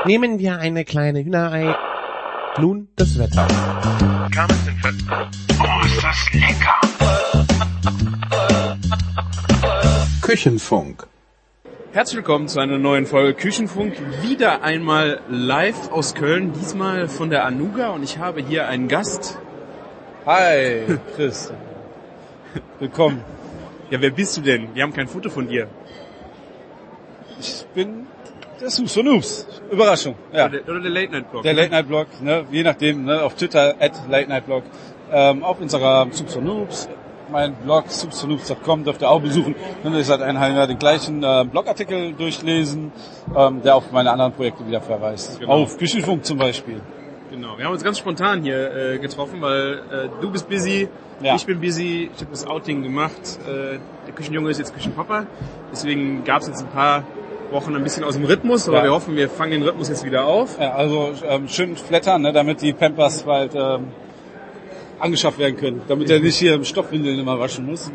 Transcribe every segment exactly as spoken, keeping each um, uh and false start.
Nehmen wir eine kleine Hühnerei. Nun das Wetter. Oh, ist das lecker! Küchenfunk. Herzlich willkommen zu einer neuen Folge Küchenfunk. Wieder einmal live aus Köln, diesmal von der Anuga, und ich habe hier einen Gast. Hi, Chris. Willkommen. Ja, wer bist du denn? Wir haben kein Foto von dir. Ich bin der Soups von Noobs. Überraschung. Ja. Oder der, oder der Late Night Blog. Der ne? Late Night Blog, ne? Je nachdem, ne? Auf Twitter at Late Night Blog, ähm, auf Instagram Soups von Noobs. Mein Blog soups von noobs punkt com dürft ihr auch besuchen. Könnt ihr seit einem Jahr den gleichen äh, Blogartikel durchlesen, ähm, der auf meine anderen Projekte wieder verweist. Genau. Auf Küchenfunk zum Beispiel. Genau. Wir haben uns ganz spontan hier äh, getroffen, weil äh, du bist busy, Ja. ich bin busy, ich habe das Outing gemacht. Äh, der Küchenjunge ist jetzt Küchenpapa. Deswegen gab es jetzt ein paar Wochen ein bisschen aus dem Rhythmus, aber Ja. wir hoffen, wir fangen den Rhythmus jetzt wieder auf. Ja, also ähm, schön flattern, ne? Damit die Pampers bald ähm, angeschafft werden können, damit er nicht hier im Stoffwindeln immer waschen muss.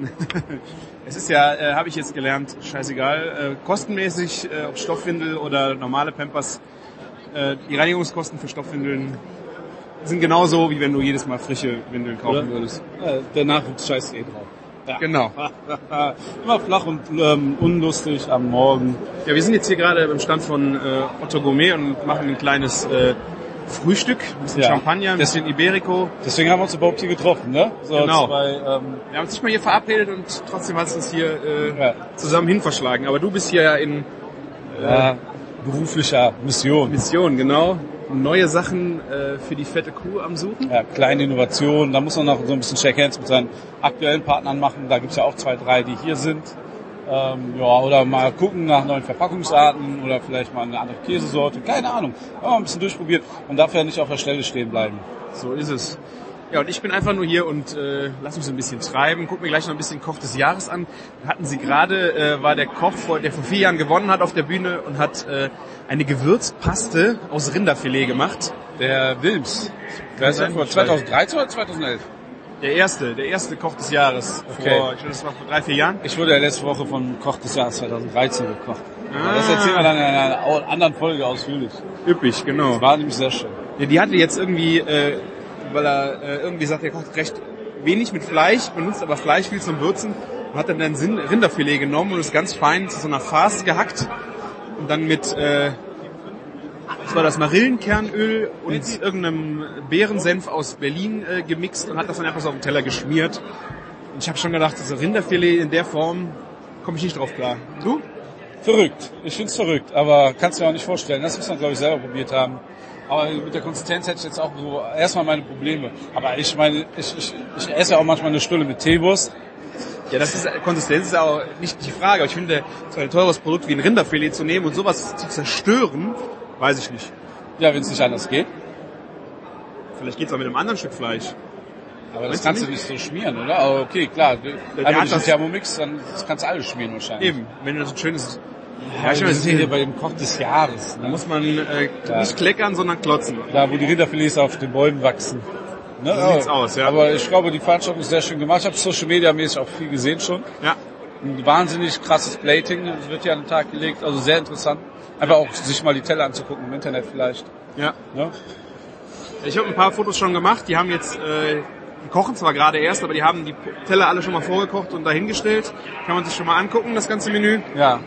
Es ist ja, äh, habe ich jetzt gelernt, scheißegal, äh, kostenmäßig, äh, ob Stoffwindel oder normale Pampers, äh, die Reinigungskosten für Stoffwindeln sind genauso, wie wenn du jedes Mal frische Windeln kaufen Oder? würdest. Ja, der Nachwuchs scheißt eh drauf. Ja. Genau. Immer flach und ähm, unlustig am Morgen. Ja, wir sind jetzt hier gerade beim Stand von äh, Otto Gourmet und machen ein kleines äh, Frühstück, ein bisschen Ja. Champagner, ein Das- bisschen Iberico. Deswegen haben wir uns überhaupt hier getroffen, ne? So Genau. zwei, ähm, Wir haben uns nicht mal hier verabredet und trotzdem hat es uns hier äh, Ja. zusammen hin verschlagen. Aber du bist hier ja in ja, beruflicher Mission. Mission, genau. Neue Sachen äh, für die fette Kuh am Suchen. Ja, kleine Innovationen. Da muss man noch so ein bisschen Shake Hands mit seinen aktuellen Partnern machen. Da gibt's ja auch zwei, drei, die hier sind. Ähm, ja, oder mal gucken nach neuen Verpackungsarten oder vielleicht mal eine andere Käsesorte. Keine Ahnung. Aber ein bisschen durchprobiert und dafür nicht auf der Stelle stehen bleiben. So ist es. Ja, und ich bin einfach nur hier und äh, lass mich so ein bisschen treiben. Guck mir gleich noch ein bisschen Koch des Jahres an. Hatten Sie gerade, äh, war der Koch, vor, der vor vier Jahren gewonnen hat auf der Bühne und hat äh, eine Gewürzpaste aus Rinderfilet gemacht. Der Wilms. Kann sein. zweitausenddreizehn oder zweitausendelf? Der erste, der erste Koch des Jahres. Okay. Vor, ich glaube, das war vor drei, vier Jahren. Ich wurde ja letzte Woche vom Koch des Jahres zweitausenddreizehn gekocht. Ah. Das erzählen wir dann in einer au- anderen Folge ausführlich. Üppig, genau. Das war nämlich sehr schön. Ja, die hatte jetzt irgendwie, äh, weil er äh, irgendwie sagt, er kocht recht wenig mit Fleisch, benutzt aber Fleisch viel zum Würzen und hat dann ein Sin- Rinderfilet genommen und es ganz fein zu so einer Farce gehackt und dann mit, äh, was war das, Marillenkernöl und irgendeinem Beerensenf aus Berlin äh, gemixt und hat das dann einfach so auf den Teller geschmiert. Und ich habe schon gedacht, so Rinderfilet in der Form komme ich nicht drauf klar. Du? Verrückt. Ich find's verrückt, aber kannst du mir auch nicht vorstellen. Das muss man, glaube ich, selber probiert haben. Aber mit der Konsistenz hätte ich jetzt auch so erstmal meine Probleme. Aber ich meine, ich, ich, ich esse ja auch manchmal eine Stulle mit Teewurst. Ja, das ist, Konsistenz ist auch nicht die Frage. Aber ich finde, so ein teures Produkt wie ein Rinderfilet zu nehmen und sowas zu zerstören, weiß ich nicht. Ja, wenn es nicht anders geht. Vielleicht geht's auch mit einem anderen Stück Fleisch. Aber das Meinst du kannst du nicht so schmieren, oder? Aber okay, klar. der Einmal hat durch den das- Thermomix, dann das kannst du alles schmieren wahrscheinlich. Eben, wenn du das so ein schönes... Ja, ich wir weiß sind hier nicht, bei dem Koch des Jahres. da Ne? muss man äh, Ja. nicht kleckern, sondern klotzen. Da, wo die Rinderfilets auf den Bäumen wachsen. Ne? So sieht's aus, ja. Aber ich glaube, die Veranstaltung ist sehr schön gemacht. Ich habe Social Media mäßig auch viel gesehen schon. Ja, Ein wahnsinnig krasses Plating, das wird hier an den Tag gelegt, also sehr interessant. Einfach auch sich mal die Teller anzugucken, im Internet vielleicht. ja. Ne? Ich habe ein paar Fotos schon gemacht. Die haben jetzt... Äh, die kochen zwar gerade erst, aber die haben die Teller alle schon mal vorgekocht und dahingestellt. Kann man sich schon mal angucken, das ganze Menü. Ja.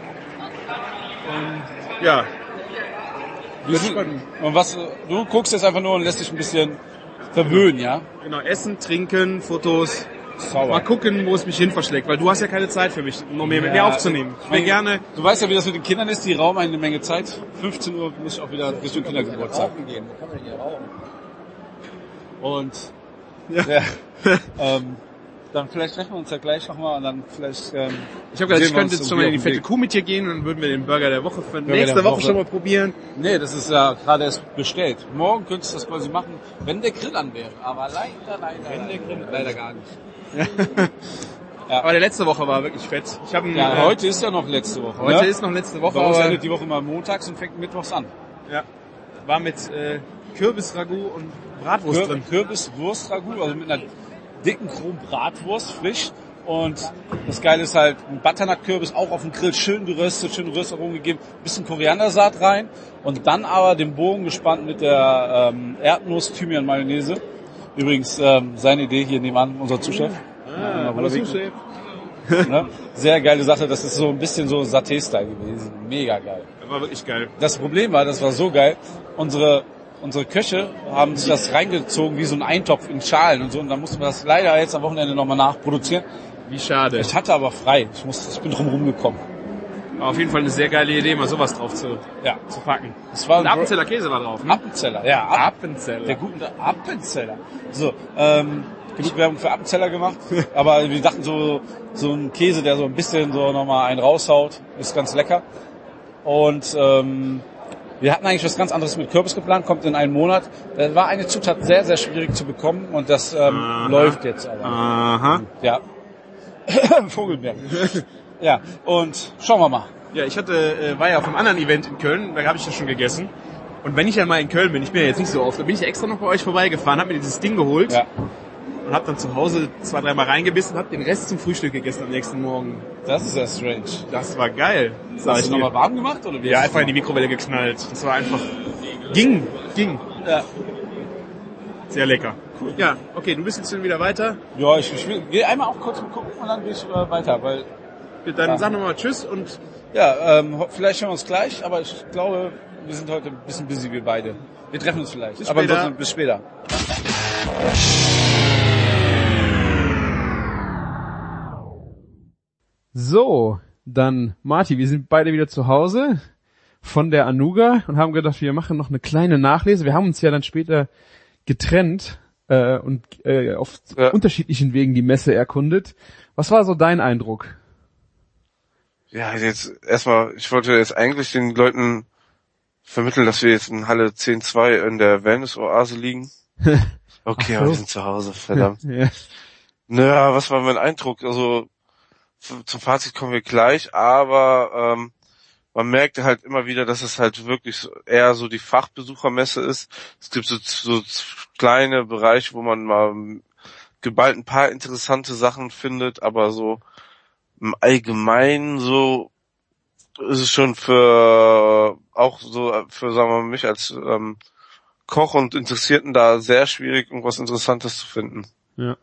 Ja, Du, und was, du guckst jetzt einfach nur und lässt dich ein bisschen verwöhnen, ja? genau. Essen, trinken, Fotos. Sauber. Mal gucken, wo es mich hin verschlägt, weil du hast ja keine Zeit für mich, noch mehr mit mir Ja, aufzunehmen. Ich will mein- gerne... Du weißt ja, wie das mit den Kindern ist, die rauben eine Menge Zeit. fünfzehn Uhr muss ich auch wieder Richtung Kindergeburtstag. Und Ja. ja, ähm, dann vielleicht treffen wir uns ja gleich nochmal und dann vielleicht... Ähm, Ich habe gedacht, ich sehen wir könnte uns jetzt schon mal in die irgendwie fette auf dem Kuh mit dir gehen und dann würden wir den Burger der Woche für Burger nächste der Woche Woche. schon mal probieren. Weg. Nee, das ist ja gerade erst bestellt. Morgen könntest du das quasi machen, wenn der Grill an wäre. Aber leider, leider, wenn der Grill leider gar nicht. Aber der letzte Woche war wirklich fett. Ich habe Ja, äh, heute ist ja noch letzte Woche. heute ne? ist noch letzte Woche, Bei uns aber endet die Woche mal montags und fängt mittwochs an. ja, war mit äh, Kürbisragout und Bratwurst Kür drin. Kürbis, Wurst, Ragout, also mit einer dicken, groben Bratwurst, frisch, Und das Geile ist halt, ein Butternut-Kürbis auch auf dem Grill schön geröstet, schön Röstaromen gegeben, bisschen Koriandersaat rein und dann aber den Bogen gespannt mit der ähm, Erdnuss-Thymian-Mayonnaise. Übrigens ähm, seine Idee hier nebenan, unser Zuschef. Ah, hallo Zuschef. Ne? Sehr geile Sache, das ist so ein bisschen so Saté-Style gewesen. Mega geil. Das war wirklich geil. Das Problem war, das war so geil, unsere unsere Köche haben sich das reingezogen wie so ein Eintopf in Schalen und so und dann mussten wir das leider jetzt am Wochenende nochmal nachproduzieren. Wie schade. Ich hatte aber frei, ich, musste, ich bin drum rumgekommen. War auf jeden Fall eine sehr geile Idee, mal sowas drauf zu, Ja. zu packen. Es war Und ein Appenzeller Käse war drauf. Ne? Appenzeller, ja. App- Appenzeller. Der gute Appenzeller. So, ähm, genug Werbung für Appenzeller gemacht, aber wir dachten so, so ein Käse, der so ein bisschen so nochmal einen raushaut, ist ganz lecker. Und ähm, wir hatten eigentlich was ganz anderes mit Kürbis geplant, kommt in einen Monat. Da war eine Zutat sehr, sehr schwierig zu bekommen und das ähm, Aha. läuft jetzt aber. Aha. Ja. Vogelbeeren. Ja, und schauen wir mal. Ja, ich hatte, äh, war ja auf einem anderen Event in Köln, da habe ich das schon gegessen. Und wenn ich dann mal in Köln bin, ich bin ja jetzt nicht so oft, da bin ich extra noch bei euch vorbeigefahren, habe mir dieses Ding geholt Ja, und habe dann zu Hause zwei, dreimal reingebissen und habe den Rest zum Frühstück gegessen am nächsten Morgen. das ist ja strange. Das war geil. Sag Hast ich du dir. nochmal warm gemacht oder wie? Ja, hast einfach du in die Mikrowelle geknallt. Das war einfach, ging, ging. Ja. Sehr lecker. Cool. Ja, okay, du bist jetzt schon wieder weiter. Ja, ich, ich will, geh einmal auch kurz gucken und dann gehe ich äh, weiter, weil Dann Ja. sag nochmal Tschüss und ja, ähm, ho- vielleicht hören wir uns gleich, aber ich glaube, wir sind heute ein bisschen busy, wir beide. Wir treffen uns vielleicht, Bis aber später. ansonsten bis später. So, dann Marti, wir sind beide wieder zu Hause von der Anuga und haben gedacht, wir machen noch eine kleine Nachlese. Wir haben uns ja dann später getrennt äh, und äh, auf Ja. unterschiedlichen Wegen die Messe erkundet. Was war so dein Eindruck? Ja, jetzt erstmal, ich wollte jetzt eigentlich den Leuten vermitteln, dass wir jetzt in Halle zehn zwei in der Wellness-Oase liegen. Okay, Ach aber so. wir sind zu Hause, verdammt. Ja. Naja, was war mein Eindruck? Also f- zum Fazit kommen wir gleich, aber ähm, man merkte halt immer wieder, dass es halt wirklich so, eher so die Fachbesuchermesse ist. Es gibt so, so kleine Bereiche, wo man mal geballt ein paar interessante Sachen findet, aber so im Allgemeinen so ist es schon für auch so für, sagen wir mal, mich als ähm, Koch und Interessierten da sehr schwierig, irgendwas Interessantes zu finden. Ja.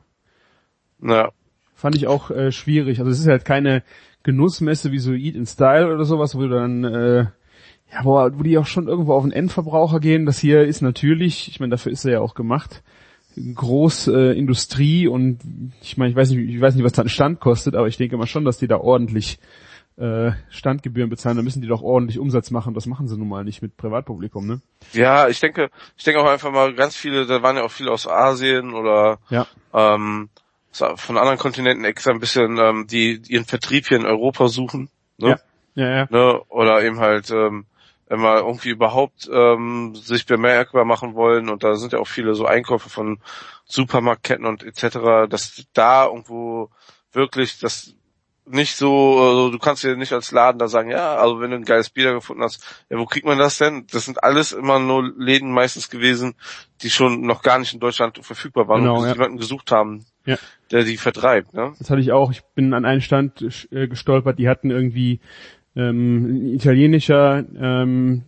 Ja. Fand ich auch äh, schwierig. Also es ist halt keine Genussmesse wie so Eat in Style oder sowas, wo du dann äh, ja, wo, wo die auch schon irgendwo auf den Endverbraucher gehen. Das hier ist natürlich, ich meine, dafür ist er ja auch gemacht, groß äh, Industrie und ich meine, ich weiß nicht, ich weiß nicht, was da ein Stand kostet, aber ich denke mal schon, dass die da ordentlich äh, Standgebühren bezahlen. Da müssen die doch ordentlich Umsatz machen. Das machen sie nun mal nicht mit Privatpublikum, ne? Ja, ich denke, ich denke auch einfach mal ganz viele, da waren ja auch viele aus Asien oder Ja. ähm, von anderen Kontinenten extra ein bisschen, ähm, die ihren Vertrieb hier in Europa suchen, ne? Ja, ja, ja. Ne? Oder eben halt ähm, immer irgendwie überhaupt ähm, sich bemerkbar machen wollen und da sind ja auch viele so Einkäufe von Supermarktketten und et cetera, dass da irgendwo wirklich das nicht so, also du kannst dir nicht als Laden da sagen, ja, also wenn du ein geiles Bier da gefunden hast, ja, wo kriegt man das denn? Das sind alles immer nur Läden meistens gewesen, die schon noch gar nicht in Deutschland verfügbar waren Genau, und die ja. jemanden gesucht haben, Ja. der die vertreibt, ne? Das hatte ich auch. Ich bin an einen Stand äh, gestolpert, die hatten irgendwie ähm, ein italienischer ähm,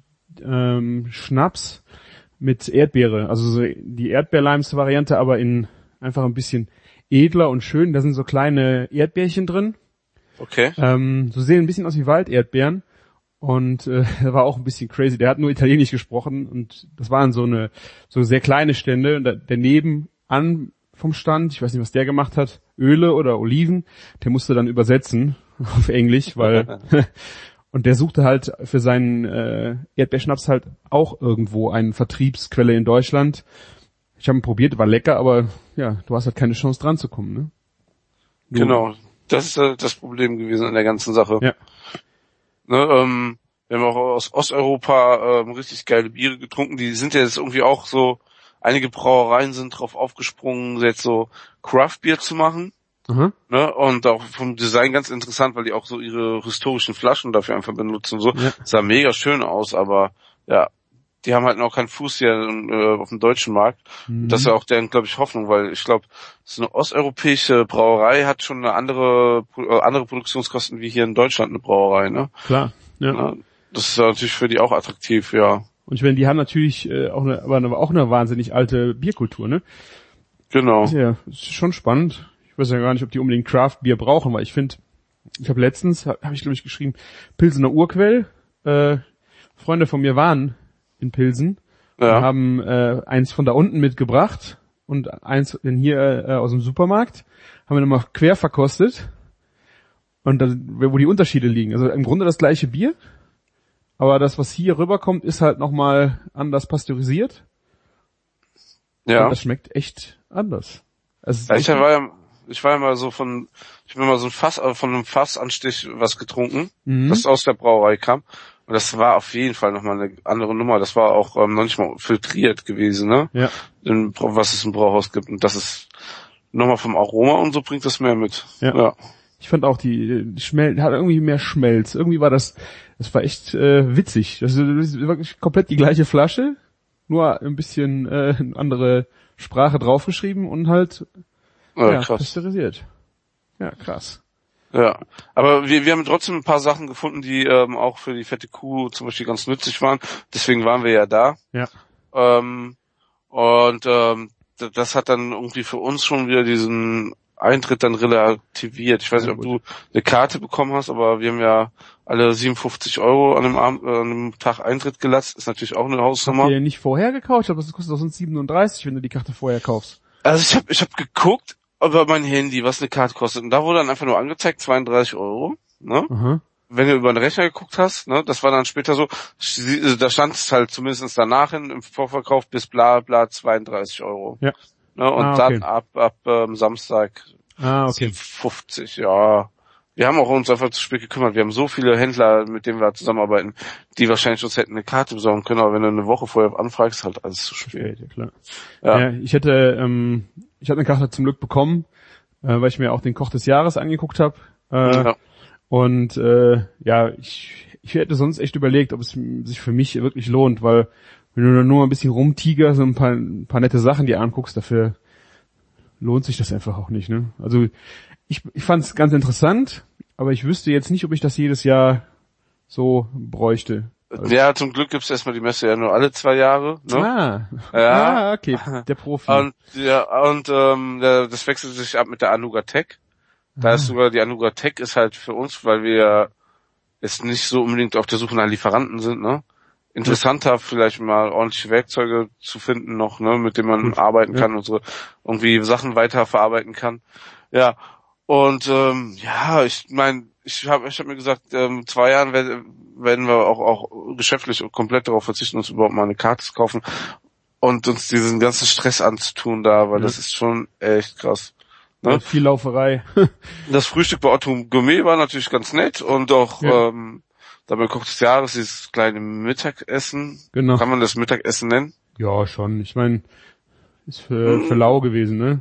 ähm, Schnaps mit Erdbeere. Also so die erdbeerleimste Variante, aber in einfach ein bisschen edler und schön. Da sind so kleine Erdbeerchen drin. Okay. Ähm, so sehen ein bisschen aus wie Walderdbeeren. Und äh, er war auch ein bisschen crazy. Der hat nur Italienisch gesprochen und das waren so eine so sehr kleine Stände. Und da, daneben an vom Stand, ich weiß nicht, was der gemacht hat, Öle oder Oliven, der musste dann übersetzen auf Englisch, weil und der suchte halt für seinen äh, Erdbeerschnaps halt auch irgendwo eine Vertriebsquelle in Deutschland. Ich habe ihn probiert, war lecker, aber ja, du hast halt keine Chance dran zu kommen, ne? Du- Genau. Das ist äh, das Problem gewesen an der ganzen Sache. Ja. Ne, ähm, wir haben auch aus Osteuropa ähm, richtig geile Biere getrunken. Die sind ja jetzt irgendwie auch so, einige Brauereien sind drauf aufgesprungen, jetzt so Craft-Bier zu machen. Aha. Ne? Und auch vom Design ganz interessant, weil die auch so ihre historischen Flaschen dafür einfach benutzen und so. Ja. Sah mega schön aus, aber ja, die haben halt noch keinen Fuß hier äh, auf dem deutschen Markt. Mhm. Das ist ja auch deren, glaube ich, Hoffnung, weil ich glaube, so eine osteuropäische Brauerei hat schon eine andere äh, andere Produktionskosten wie hier in Deutschland eine Brauerei, ne? Klar, ja. ja das ist natürlich für die auch attraktiv, ja. Und ich meine, die haben natürlich äh, auch eine, aber auch eine wahnsinnig alte Bierkultur, ne? Genau. Ja, ist schon spannend. Ich weiß ja gar nicht, ob die unbedingt Craft-Bier brauchen, weil ich finde, ich habe letztens, habe hab ich glaube ich geschrieben, Pilsener Urquell, äh, Freunde von mir waren in Pilsen, Ja. und haben äh, eins von da unten mitgebracht und eins denn hier äh, aus dem Supermarkt, haben wir nochmal quer verkostet und da, wo die Unterschiede liegen. Also im Grunde das gleiche Bier, aber das, was hier rüberkommt, ist halt nochmal anders pasteurisiert. Ja. Und das schmeckt echt anders. Es ist Ja, ich echt- war ja, ich war ja mal so von, ich habe mal so ein Fass, äh, von einem Fassanstich was getrunken, Mhm. das aus der Brauerei kam. Und das war auf jeden Fall nochmal eine andere Nummer. Das war auch ähm, noch nicht mal filtriert gewesen, ne? Ja. In, was es im Brauhaus gibt. Und das ist nochmal vom Aroma und so bringt das mehr mit. Ja. ja. Ich fand auch die, die Schmel hat irgendwie mehr Schmelz. Irgendwie war das, das war echt äh, witzig. Das ist wirklich komplett die gleiche Flasche, nur ein bisschen äh, eine andere Sprache draufgeschrieben und halt Ja, ja, krass. pasteurisiert. Ja, krass. Ja, aber wir, wir haben trotzdem ein paar Sachen gefunden, die ähm, auch für die fette Kuh zum Beispiel ganz nützlich waren. Deswegen waren wir ja da. Ja. Ähm, und ähm, d- das hat dann irgendwie für uns schon wieder diesen Eintritt dann relativiert. Ich weiß Ja, nicht, ob gut. du eine Karte bekommen hast, aber wir haben ja alle siebenundfünfzig Euro an einem, Abend, äh, an einem Tag Eintritt gelatzt. Ist natürlich auch eine Habt Hausnummer. ihr nicht vorher gekauft? Aber das kostet doch sonst siebenunddreißig, wenn du die Karte vorher kaufst. Also ich habe ich hab geguckt über mein Handy, was eine Karte kostet. Und da wurde dann einfach nur angezeigt, zweiunddreißig Euro. Ne? Aha. Wenn du über den Rechner geguckt hast, ne, das war dann später so, sie- da stand es halt zumindest danach hin, im Vorverkauf bis bla bla zweiunddreißig Euro. Ja. Ne, und Ah, okay. dann ab ab ähm, Samstag Ah, okay. fünfzig, ja. Wir haben auch uns einfach zu spät gekümmert. Wir haben so viele Händler, mit denen wir zusammenarbeiten, die wahrscheinlich uns hätten eine Karte besorgen können, aber wenn du eine Woche vorher anfragst, ist halt alles zu spät. Ja, klar. Ja. Ja, ich hätte, ähm, ich hatte eine Karte zum Glück bekommen, äh, weil ich mir auch den Koch des Jahres angeguckt habe. Äh, Ja. Und äh, ja, ich, ich hätte sonst echt überlegt, ob es sich für mich wirklich lohnt, weil wenn du dann nur ein bisschen rumtigerst und ein paar, ein paar nette Sachen dir anguckst, dafür lohnt sich das einfach auch nicht. Ne? Also ich, ich fand es ganz interessant, aber ich wüsste jetzt nicht, ob ich das jedes Jahr so bräuchte. Also, Ja, zum Glück gibt's erstmal die Messe ja nur alle zwei Jahre. Ne? ah, Ja. ah, okay, der Profi. Und ja, und ähm, der- das wechselt sich ab mit der Anuga Tech. Da ist sogar die Anuga Tech ist halt für uns, weil wir jetzt nicht so unbedingt auf der Suche nach Lieferanten sind, ne? Interessanter, vielleicht mal ordentliche Werkzeuge zu finden noch, ne, mit denen man Gut. arbeiten Ja. kann und so irgendwie Sachen weiterverarbeiten kann. Ja. Und ähm, ja, ich meine, ich habe ich hab mir gesagt, ähm, zwei Jahren werden, werden wir auch auch geschäftlich komplett darauf verzichten, uns überhaupt mal eine Karte zu kaufen und uns diesen ganzen Stress anzutun da, weil Ja. das ist schon echt krass. Ne? Ja, viel Lauferei. Das Frühstück bei Otto Gourmet war natürlich ganz nett und auch Ja. ähm, dabei Koch des Jahres dieses kleine Mittagessen. Genau. Kann man das Mittagessen nennen? Ja, schon. Ich meine, ist für, für lau gewesen, ne?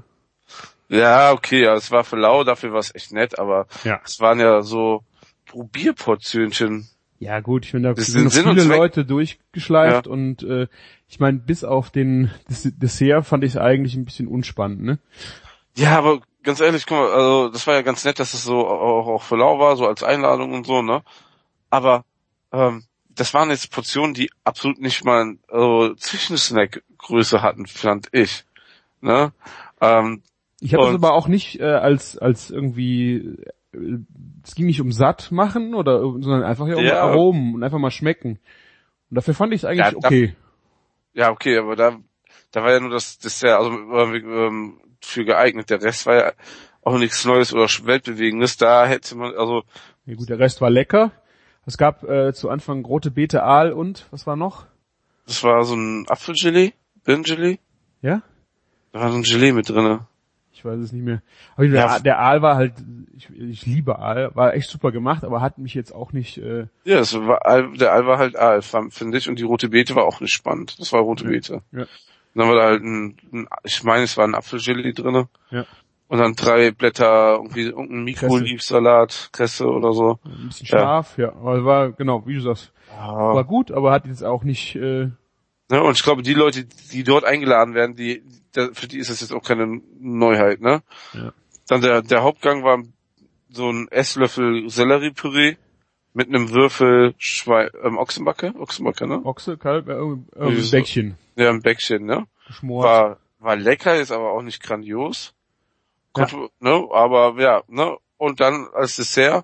Ja, okay, ja, es war für lau, dafür war es echt nett, aber Ja. es waren ja so Probierportionchen. Ja gut, ich finde, da Das sind noch sind Sinn und viele Zweck. Leute durchgeschleift Ja. und äh, ich meine, bis auf den Des- Dessert fand ich es eigentlich ein bisschen unspannend, ne? Ja, aber ganz ehrlich, guck mal, also das war ja ganz nett, dass es so auch, auch für lau war, so als Einladung und so, ne? Aber ähm, das waren jetzt Portionen, die absolut nicht mal also, Zwischensnack-Größe hatten, fand ich. Ne? Ähm, Ich habe das Und- aber auch nicht äh, als als irgendwie äh, es ging nicht um satt machen oder sondern einfach ja um Ja. Aromen und einfach mal schmecken. Und dafür fand ich es eigentlich Ja, da- okay. ja, okay, aber da da war ja nur das Dessert, also ähm, für geeignet. Der Rest war ja auch nichts Neues oder Weltbewegendes. Da hätte man, also Ja gut, der Rest war lecker. Es gab äh, zu Anfang rote Beete, Aal und was war noch? das war so ein Apfelgelee, Birnengelee. Ja? Da war so ein Gelee mit drinne. Ich weiß es nicht mehr. Aber der, Ja. der Aal war halt, ich, ich liebe Aal, war echt super gemacht, aber hat mich jetzt auch nicht, äh, Ja, das war Al- der Aal war halt Aal, fand- finde ich, und die rote Beete war auch nicht spannend. Das war rote Ja. Beete. Ja. Und dann war da halt ein, ein ich meine, es war ein Apfelgelee drinne. ja, Und dann drei Blätter, irgendwie irgendein Mikro-Leaf-Salat, Kresse oder so. ein bisschen Ja. scharf, ja, aber war, genau, wie du sagst, war Ja, gut, aber hat jetzt auch nicht, äh, Ne? Und ich glaube, die Leute, die dort eingeladen werden, die, der, für die ist das jetzt auch keine Neuheit, ne? Ja. Dann der, der Hauptgang war so ein Esslöffel Selleriepüree mit einem Würfel Schwein, ähm, Ochsenbacke, Ochsenbacke, ne? Ochse, Kalb, äh, irgendwie ein Dieses- Bäckchen Ja, ein Bäckchen, ne? geschmort. War, war lecker, ist aber auch nicht grandios. Konnte, ne? Aber, ja, ne? Und dann als Dessert,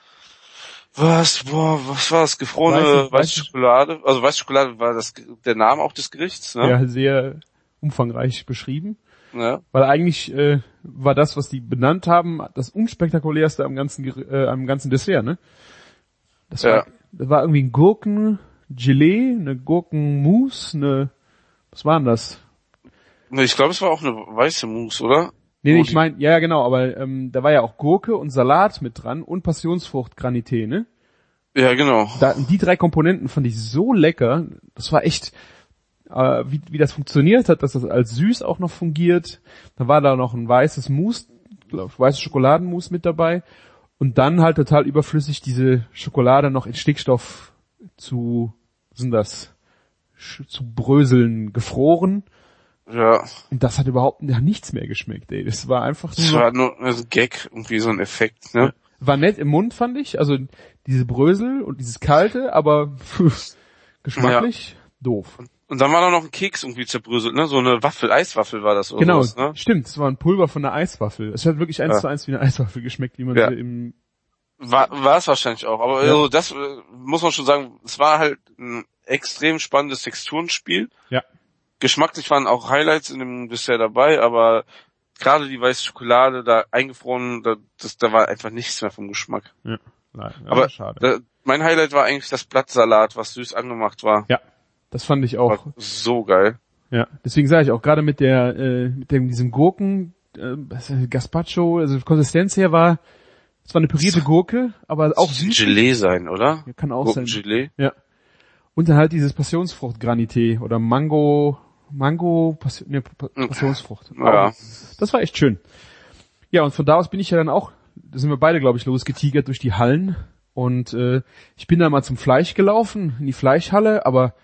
was, boah, was war das? Gefrorene Weiße- weiße weiße- Schokolade. Also weiße Schokolade war das, der Name auch des Gerichts, ne? Ja, sehr umfangreich beschrieben. Ja. Weil eigentlich äh, war das, was die benannt haben, das unspektakulärste am ganzen Ger- äh, am ganzen Dessert, ne? Das war, Ja. das war irgendwie ein Gurkengelee, eine Gurkenmousse, eine, was war denn das? Nee, ich glaube, es war auch eine weiße Mousse, oder? Nee, nee, Oh, ich die- meine, ja, ja, genau, aber ähm, da war ja auch Gurke und Salat mit dran und Passionsfrucht-Granité, ne? Ja, genau. Da, die drei Komponenten fand ich so lecker, das war echt, äh, wie, wie das funktioniert hat, dass das als süß auch noch fungiert. Dann war da noch ein weißes Mousse, glaub, weißes Schokoladenmousse mit dabei und dann halt total überflüssig diese Schokolade noch in Stickstoff zu, was sind das, Sch- zu bröseln gefroren. Ja. Und das hat überhaupt nach nichts mehr geschmeckt, ey. Das war einfach Das nur, war nur ein Gag, irgendwie so ein Effekt, ne? war nett im Mund, fand ich. Also diese Brösel und dieses Kalte, aber geschmacklich doof. Und dann war da noch ein Keks irgendwie zerbröselt, ne? So eine Waffel, Eiswaffel war das oder Genau, sowas, ne? stimmt. Es war ein Pulver von einer Eiswaffel. Es hat wirklich eins Ja. zu eins wie eine Eiswaffel geschmeckt, wie man Ja. sie im... War, war es wahrscheinlich auch. Aber Ja. also das äh, muss man schon sagen, es war halt ein extrem spannendes Texturenspiel. Ja. Geschmacklich waren auch Highlights in dem Dessert dabei, aber gerade die weiße Schokolade da eingefroren, da, das, da war einfach nichts mehr vom Geschmack. Ja, ja Aber schade. Da, mein Highlight war eigentlich das Blattsalat, was süß angemacht war. Ja, das fand ich auch. War so geil. Ja, deswegen sage ich auch, gerade mit der, äh, mit dem, diesem Gurken, äh, was ist das, Gazpacho, also Konsistenz her war, es war eine pürierte Gurke, aber auch Das wird süß. Gelee sein, oder? Ja, kann auch sein. Gurkengelee. Ja. Und dann halt dieses Passionsfrucht-Granité oder Mango, Mango, Passion, nee, Pa- Passionsfrucht. Ja. Das war echt schön. Ja, und von da aus bin ich ja dann auch, da sind wir beide, glaube ich, losgetigert durch die Hallen. Und äh, ich bin dann mal zum Fleisch gelaufen, in die Fleischhalle, aber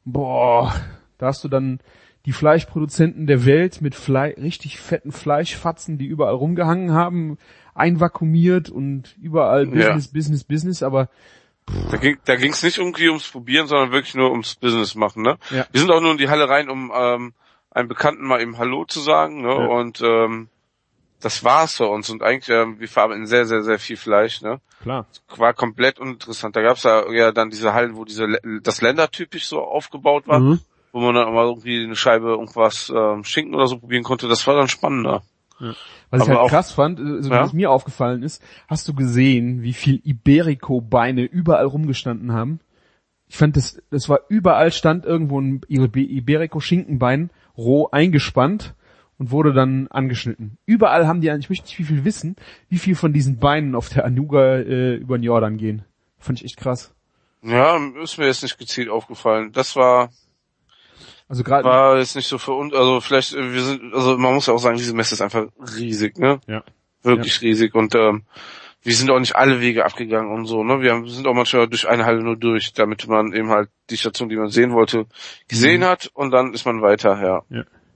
boah, da hast du dann die Fleischproduzenten der Welt mit Fle- richtig fetten Fleischfatzen, die überall rumgehangen haben, einvakuumiert und überall Business, Ja. Business, Business, aber Da ging da ging's nicht irgendwie ums Probieren, sondern wirklich nur ums Business machen, ne? Ja. Wir sind auch nur in die Halle rein, um ähm, einem Bekannten mal eben Hallo zu sagen, ne? Ja. Und ähm, das war's für uns. Und eigentlich, ähm, wir verarbeiten sehr, sehr, sehr viel Fleisch, ne? klar. War komplett uninteressant. Da gab's ja, ja dann diese Hallen, wo diese das ländertypisch so aufgebaut war, Mhm. wo man dann mal irgendwie eine Scheibe irgendwas ähm, Schinken oder so probieren konnte. Das war dann spannender. Was ich Aber halt auch- krass fand, also Ja. was mir aufgefallen ist, hast du gesehen, wie viel Iberico-Beine überall rumgestanden haben? Ich fand, das, das war überall stand irgendwo ein Iberico-Schinkenbein roh eingespannt und wurde dann angeschnitten. Überall haben die, ich möchte nicht wie viel wissen, wie viel von diesen Beinen auf der Anuga äh, über den Jordan gehen. Fand ich echt krass. Ja, ist mir jetzt nicht gezielt aufgefallen. Das war Also gerade, war jetzt nicht so für uns, also vielleicht, äh, wir sind, also man muss ja auch sagen, diese Messe ist einfach riesig, ne? ja, Wirklich riesig und ähm, wir sind auch nicht alle Wege abgegangen und so, ne? Wir haben, sind auch manchmal durch eine Halle nur durch, damit man eben halt die Station, die man sehen wollte, gesehen Mhm. hat und dann ist man weiter, ja.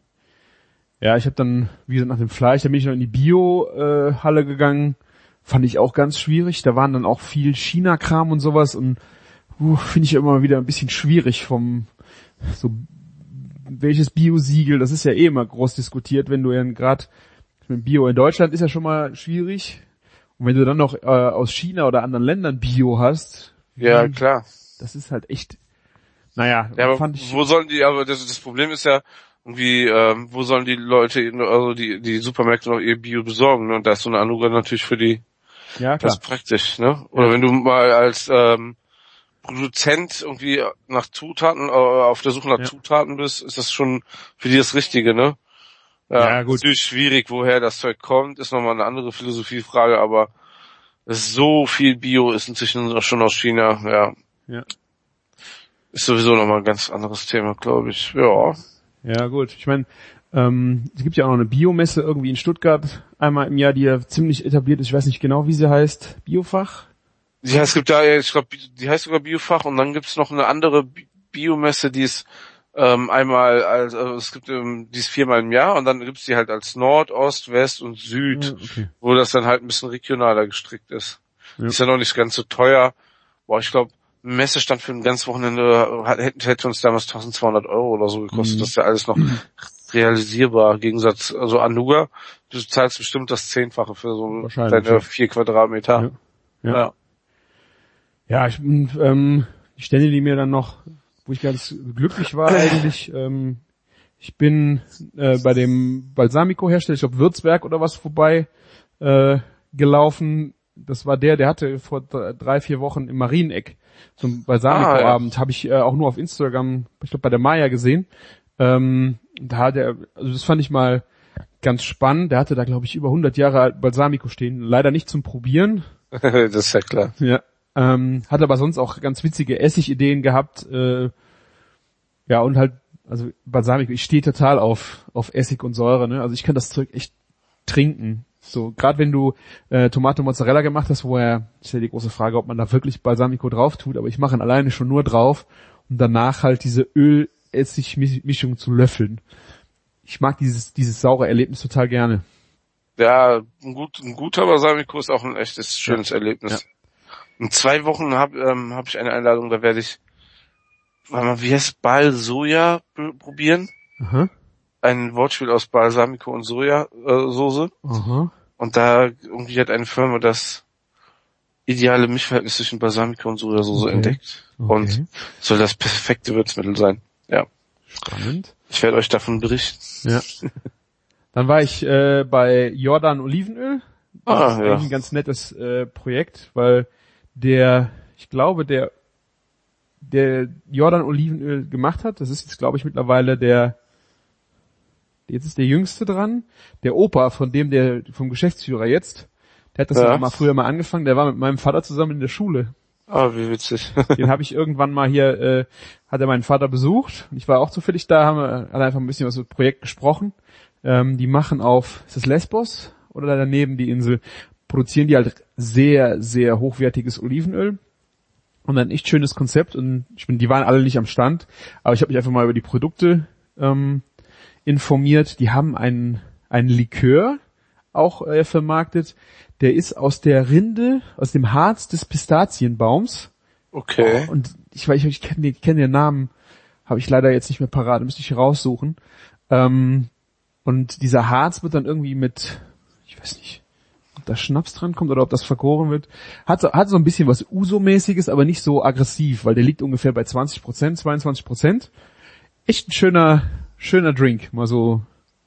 ja, ich habe dann, wie gesagt, nach dem Fleisch, da bin ich noch in die Bio-Halle gegangen. Fand ich auch ganz schwierig. Da waren dann auch viel China-Kram und sowas und uh, finde ich immer wieder ein bisschen schwierig vom so welches Bio-Siegel, das ist ja eh immer groß diskutiert, wenn du ja gerade mit Bio in Deutschland ist ja schon mal schwierig. Und wenn du dann noch äh, aus China oder anderen Ländern Bio hast, Ja, wie- klar. das ist halt echt, naja, Ja, aber fand ich, wo sollen die, aber das, das Problem ist ja, irgendwie, ähm, wo sollen die Leute, also die, die Supermärkte noch ihr Bio besorgen, ne? Und da ist so eine Anuga natürlich für die ja das klar, ist praktisch, ne? Oder wenn du mal als ähm, Produzent irgendwie nach Zutaten, äh, auf der Suche nach Ja. Zutaten bist, ist das schon für die das Richtige, ne? Ja, gut. Natürlich schwierig, woher das Zeug kommt, ist nochmal eine andere Philosophiefrage, aber es ist so viel Bio ist inzwischen auch schon aus China, ja. Ja. Ist sowieso nochmal ein ganz anderes Thema, glaube ich. Ja. ja gut. Ich meine, ähm, es gibt ja auch noch eine Biomesse irgendwie in Stuttgart einmal im Jahr, die ja ziemlich etabliert ist. Ich weiß nicht genau, wie sie heißt. Biofach? Ja, es gibt da, ich glaube, die heißt sogar Biofach und dann gibt's noch eine andere Bi- Biomesse, die ist Ähm, einmal als, also es gibt ähm, dies viermal im Jahr und dann gibt's die halt als Nord, Ost, West und Süd, Ja, okay. wo das dann halt ein bisschen regionaler gestrickt ist. Ja. Ist ja noch nicht ganz so teuer. Boah, ich glaube, ein Messestand für ein ganzes Wochenende hat, hätte, hätte uns damals eintausendzweihundert Euro oder so gekostet. Mhm. Das ist ja alles noch realisierbar. Im Gegensatz, also Anuga, du zahlst bestimmt das Zehnfache für so Wahrscheinlich, deine ja. vier Quadratmeter. Ja. Ja. Ja, ich bin, ähm, die Stände, die mir dann noch, wo ich ganz glücklich war eigentlich, ähm, ich bin äh, bei dem Balsamico-Hersteller, ich glaube Würzberg oder was, vorbei äh, gelaufen. Das war der, der hatte vor drei, vier Wochen im Marieneck so ein Balsamico-Abend, Ah, ja. habe ich äh, auch nur auf Instagram, ich glaube bei der Maya gesehen. Ähm, da hat er, also das fand ich mal ganz spannend. Der hatte da, glaube ich, über hundert Jahre alt Balsamico stehen. Leider nicht zum Probieren. Das ist ja klar. Ja. Ähm, hat aber sonst auch ganz witzige Essigideen gehabt. Äh, ja, und halt, also Balsamico, ich stehe total auf auf Essig und Säure, ne? Also ich kann das Zeug echt trinken. So, gerade wenn du äh, Tomate Mozzarella gemacht hast, wo er, ist ja die große Frage, ob man da wirklich Balsamico drauf tut, aber ich mache ihn alleine schon nur drauf, um danach halt diese Öl-Essig-Mischung zu löffeln. Ich mag dieses dieses saure Erlebnis total gerne. Ja, ein, gut, ein guter Balsamico ist auch ein echtes schönes Erlebnis. Ja. In zwei Wochen habe ähm, hab ich eine Einladung, da werde ich, warte mal, wie heißt Balsoja b- probieren? Aha, Ein Wortspiel aus Balsamico und Sojasauce. aha. Und da irgendwie hat eine Firma das ideale Mischverhältnis zwischen Balsamico und Sojasauce Okay. entdeckt. Okay. Und soll das perfekte Würzmittel sein. Ja. Spannend. Ich werde euch davon berichten. Ja. Dann war ich äh, bei Jordan Olivenöl. Das Ah, ist ja. eigentlich ein ganz nettes äh, Projekt, weil der, ich glaube, der der Jordan Olivenöl gemacht hat, das ist jetzt, glaube ich, mittlerweile der, jetzt ist der Jüngste dran, der Opa von dem, der vom Geschäftsführer jetzt, der hat das Ja. ja mal früher mal angefangen, der war mit meinem Vater zusammen in der Schule. Ah, wie witzig. Den habe ich irgendwann mal hier, äh, hat er meinen Vater besucht. Ich war auch zufällig da, haben wir alle einfach ein bisschen was über das Projekt gesprochen. Ähm, die machen auf, ist das Lesbos oder daneben die Insel, produzieren die halt sehr, sehr hochwertiges Olivenöl. Und ein echt schönes Konzept. Und ich bin, die waren alle nicht am Stand, aber ich habe mich einfach mal über die Produkte ähm, informiert. Die haben einen, einen Likör auch äh, vermarktet. Der ist aus der Rinde, aus dem Harz des Pistazienbaums. Okay. Oh, und ich weiß, ich kenne den, kenn den Namen, habe ich leider jetzt nicht mehr parat, müsste ich raussuchen. Ähm, und dieser Harz wird dann irgendwie mit, ich weiß nicht, ob da Schnaps dran kommt oder ob das vergoren wird. Hat so, hat so ein bisschen was Uso-mäßiges, aber nicht so aggressiv, weil der liegt ungefähr bei zwanzig Prozent, zweiundzwanzig Prozent. Echt ein schöner, schöner Drink, mal so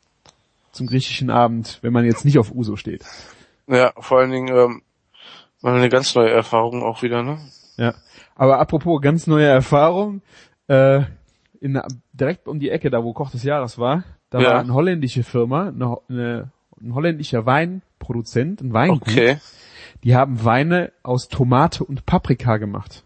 zum griechischen Abend, wenn man jetzt nicht auf Uso steht. Ja, vor allen Dingen ähm, mal eine ganz neue Erfahrung auch wieder, ne? Ja, aber apropos ganz neue Erfahrung, äh, in, direkt um die Ecke, da wo Koch des Jahres war, da Ja. war eine holländische Firma, eine, eine, ein holländischer Weinproduzent, ein Weingut. Okay. Die haben Weine aus Tomate und Paprika gemacht.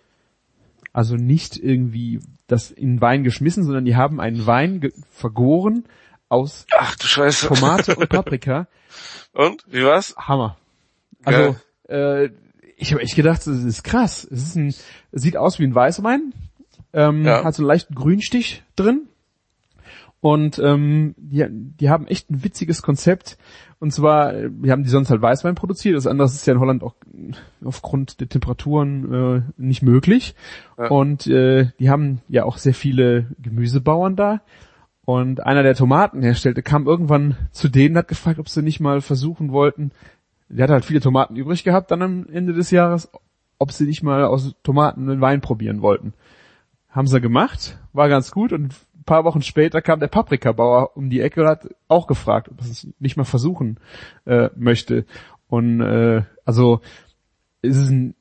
Also nicht irgendwie das in Wein geschmissen, sondern die haben einen Wein ge- vergoren aus Ach du Scheiße. Tomate und Paprika. Und? Wie war's? Hammer. Also, äh, ich habe echt gedacht, das ist krass. Es ist ein, es sieht aus wie ein Weißwein, ähm, Ja. hat so einen leichten Grünstich drin. Und ähm, die, die haben echt ein witziges Konzept. Und zwar, äh, die haben die sonst halt Weißwein produziert. Das andere ist ja in Holland auch aufgrund der Temperaturen äh, nicht möglich. Ja. Und äh, die haben ja auch sehr viele Gemüsebauern da. Und einer, der Tomaten herstellte, kam irgendwann zu denen, hat gefragt, ob sie nicht mal versuchen wollten. Der hat halt viele Tomaten übrig gehabt dann am Ende des Jahres, ob sie nicht mal aus Tomaten einen Wein probieren wollten. Haben sie gemacht, war ganz gut, und ein paar Wochen später kam der Paprikabauer um die Ecke und hat auch gefragt, ob er es nicht mal versuchen äh, möchte. Und äh, also es ist ein,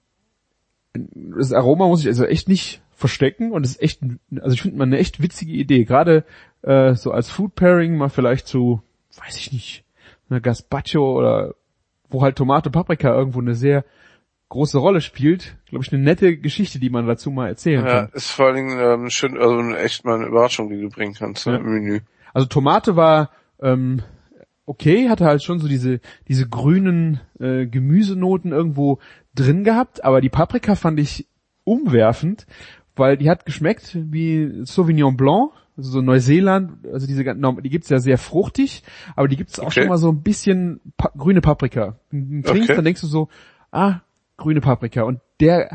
das Aroma muss ich also echt nicht verstecken, und es ist echt, also ich finde mal eine echt witzige Idee, gerade äh, so als Food Pairing mal vielleicht so, weiß ich nicht, eine Gazpacho oder wo halt Tomate, Paprika irgendwo eine sehr große Rolle spielt, glaube ich, eine nette Geschichte, die man dazu mal erzählen Ja, kann. ist vor allen Dingen ähm, schön, also echt mal eine Überraschung, die du bringen kannst, ne, Ja. im Menü. Also Tomate war ähm, okay, hatte halt schon so diese diese grünen äh, Gemüsenoten irgendwo drin gehabt, aber die Paprika fand ich umwerfend, weil die hat geschmeckt wie Sauvignon Blanc, also so Neuseeland, also diese ganzen, die gibt's ja sehr fruchtig, aber die gibt's auch Okay. schon mal so ein bisschen pa- grüne Paprika. Du trinkst, Okay. dann denkst du so, ah, grüne Paprika. Und der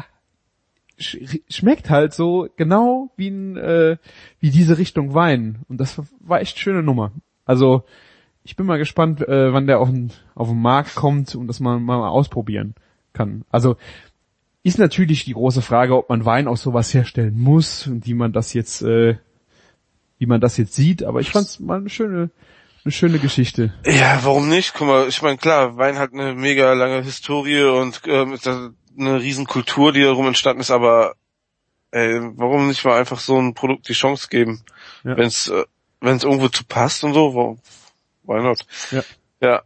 sch- schmeckt halt so genau wie ein, äh, wie diese Richtung Wein. Und das war echt schöne Nummer. Also, ich bin mal gespannt, äh, wann der auf den, auf den Markt kommt und das man mal ausprobieren kann. Also, ist natürlich die große Frage, ob man Wein aus sowas herstellen muss und wie man das jetzt, äh, wie man das jetzt sieht. Aber ich fand's mal eine schöne, eine schöne Geschichte. Ja, warum nicht? Guck mal, ich meine, klar, Wein hat eine mega lange Historie und ähm, ist da eine Riesenkultur, die darum entstanden ist, aber ey, warum nicht mal einfach so ein Produkt die Chance geben, Ja. wenn es äh, wenn es irgendwo zu passt und so, warum, why not? Ja. Ja.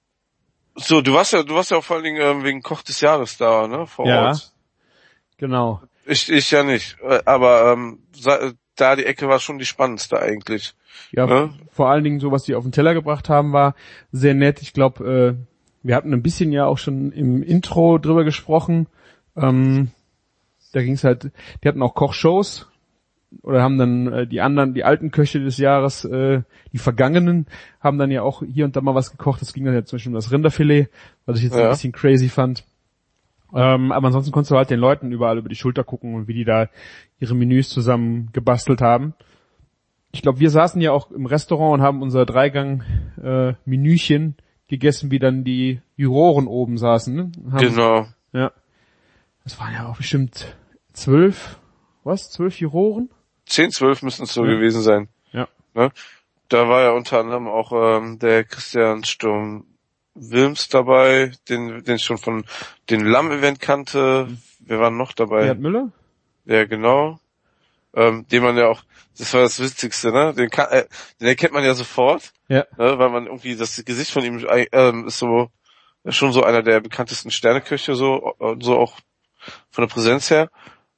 So, du warst ja, du warst ja auch vor allen Dingen ähm, wegen Koch des Jahres da, ne, vor Ja. Ort. Genau. Ich, ich ja nicht, Äh, aber ähm, sa- da die Ecke war schon die spannendste eigentlich. Ja, Ja. vor allen Dingen so, was die auf den Teller gebracht haben, war sehr nett. Ich glaube, äh, wir hatten ein bisschen ja auch schon im Intro drüber gesprochen. Ähm, da ging's halt, die hatten auch Kochshows oder haben dann äh, die anderen, die alten Köche des Jahres, äh, die vergangenen, haben dann ja auch hier und da mal was gekocht. Das ging dann ja zum Beispiel um das Rinderfilet, was ich jetzt Ja. ein bisschen crazy fand. Ähm, aber ansonsten konntest du halt den Leuten überall über die Schulter gucken und wie die da ihre Menüs zusammen gebastelt haben. Ich glaube, wir saßen ja auch im Restaurant und haben unser Dreigang äh, Menüchen gegessen, wie dann die Juroren oben saßen. Ne? Haben, Genau. Ja. Das waren ja auch bestimmt zwölf, was? Zwölf Juroren? Zehn, zwölf müssen es so Ja. gewesen sein. Ja. Ne? Da war ja unter anderem auch ähm, der Christian Sturm Wilms dabei, den, den ich schon von den Lamm-Event kannte. Wer war noch dabei? Gerhard Müller? Ja, genau. Ähm, den man ja auch, das war das Witzigste, ne? Den, kann, äh, den erkennt man ja sofort, Ja. ne? Weil man irgendwie, das Gesicht von ihm ähm, ist so, ist schon so einer der bekanntesten Sterneköche, so, und so auch von der Präsenz her.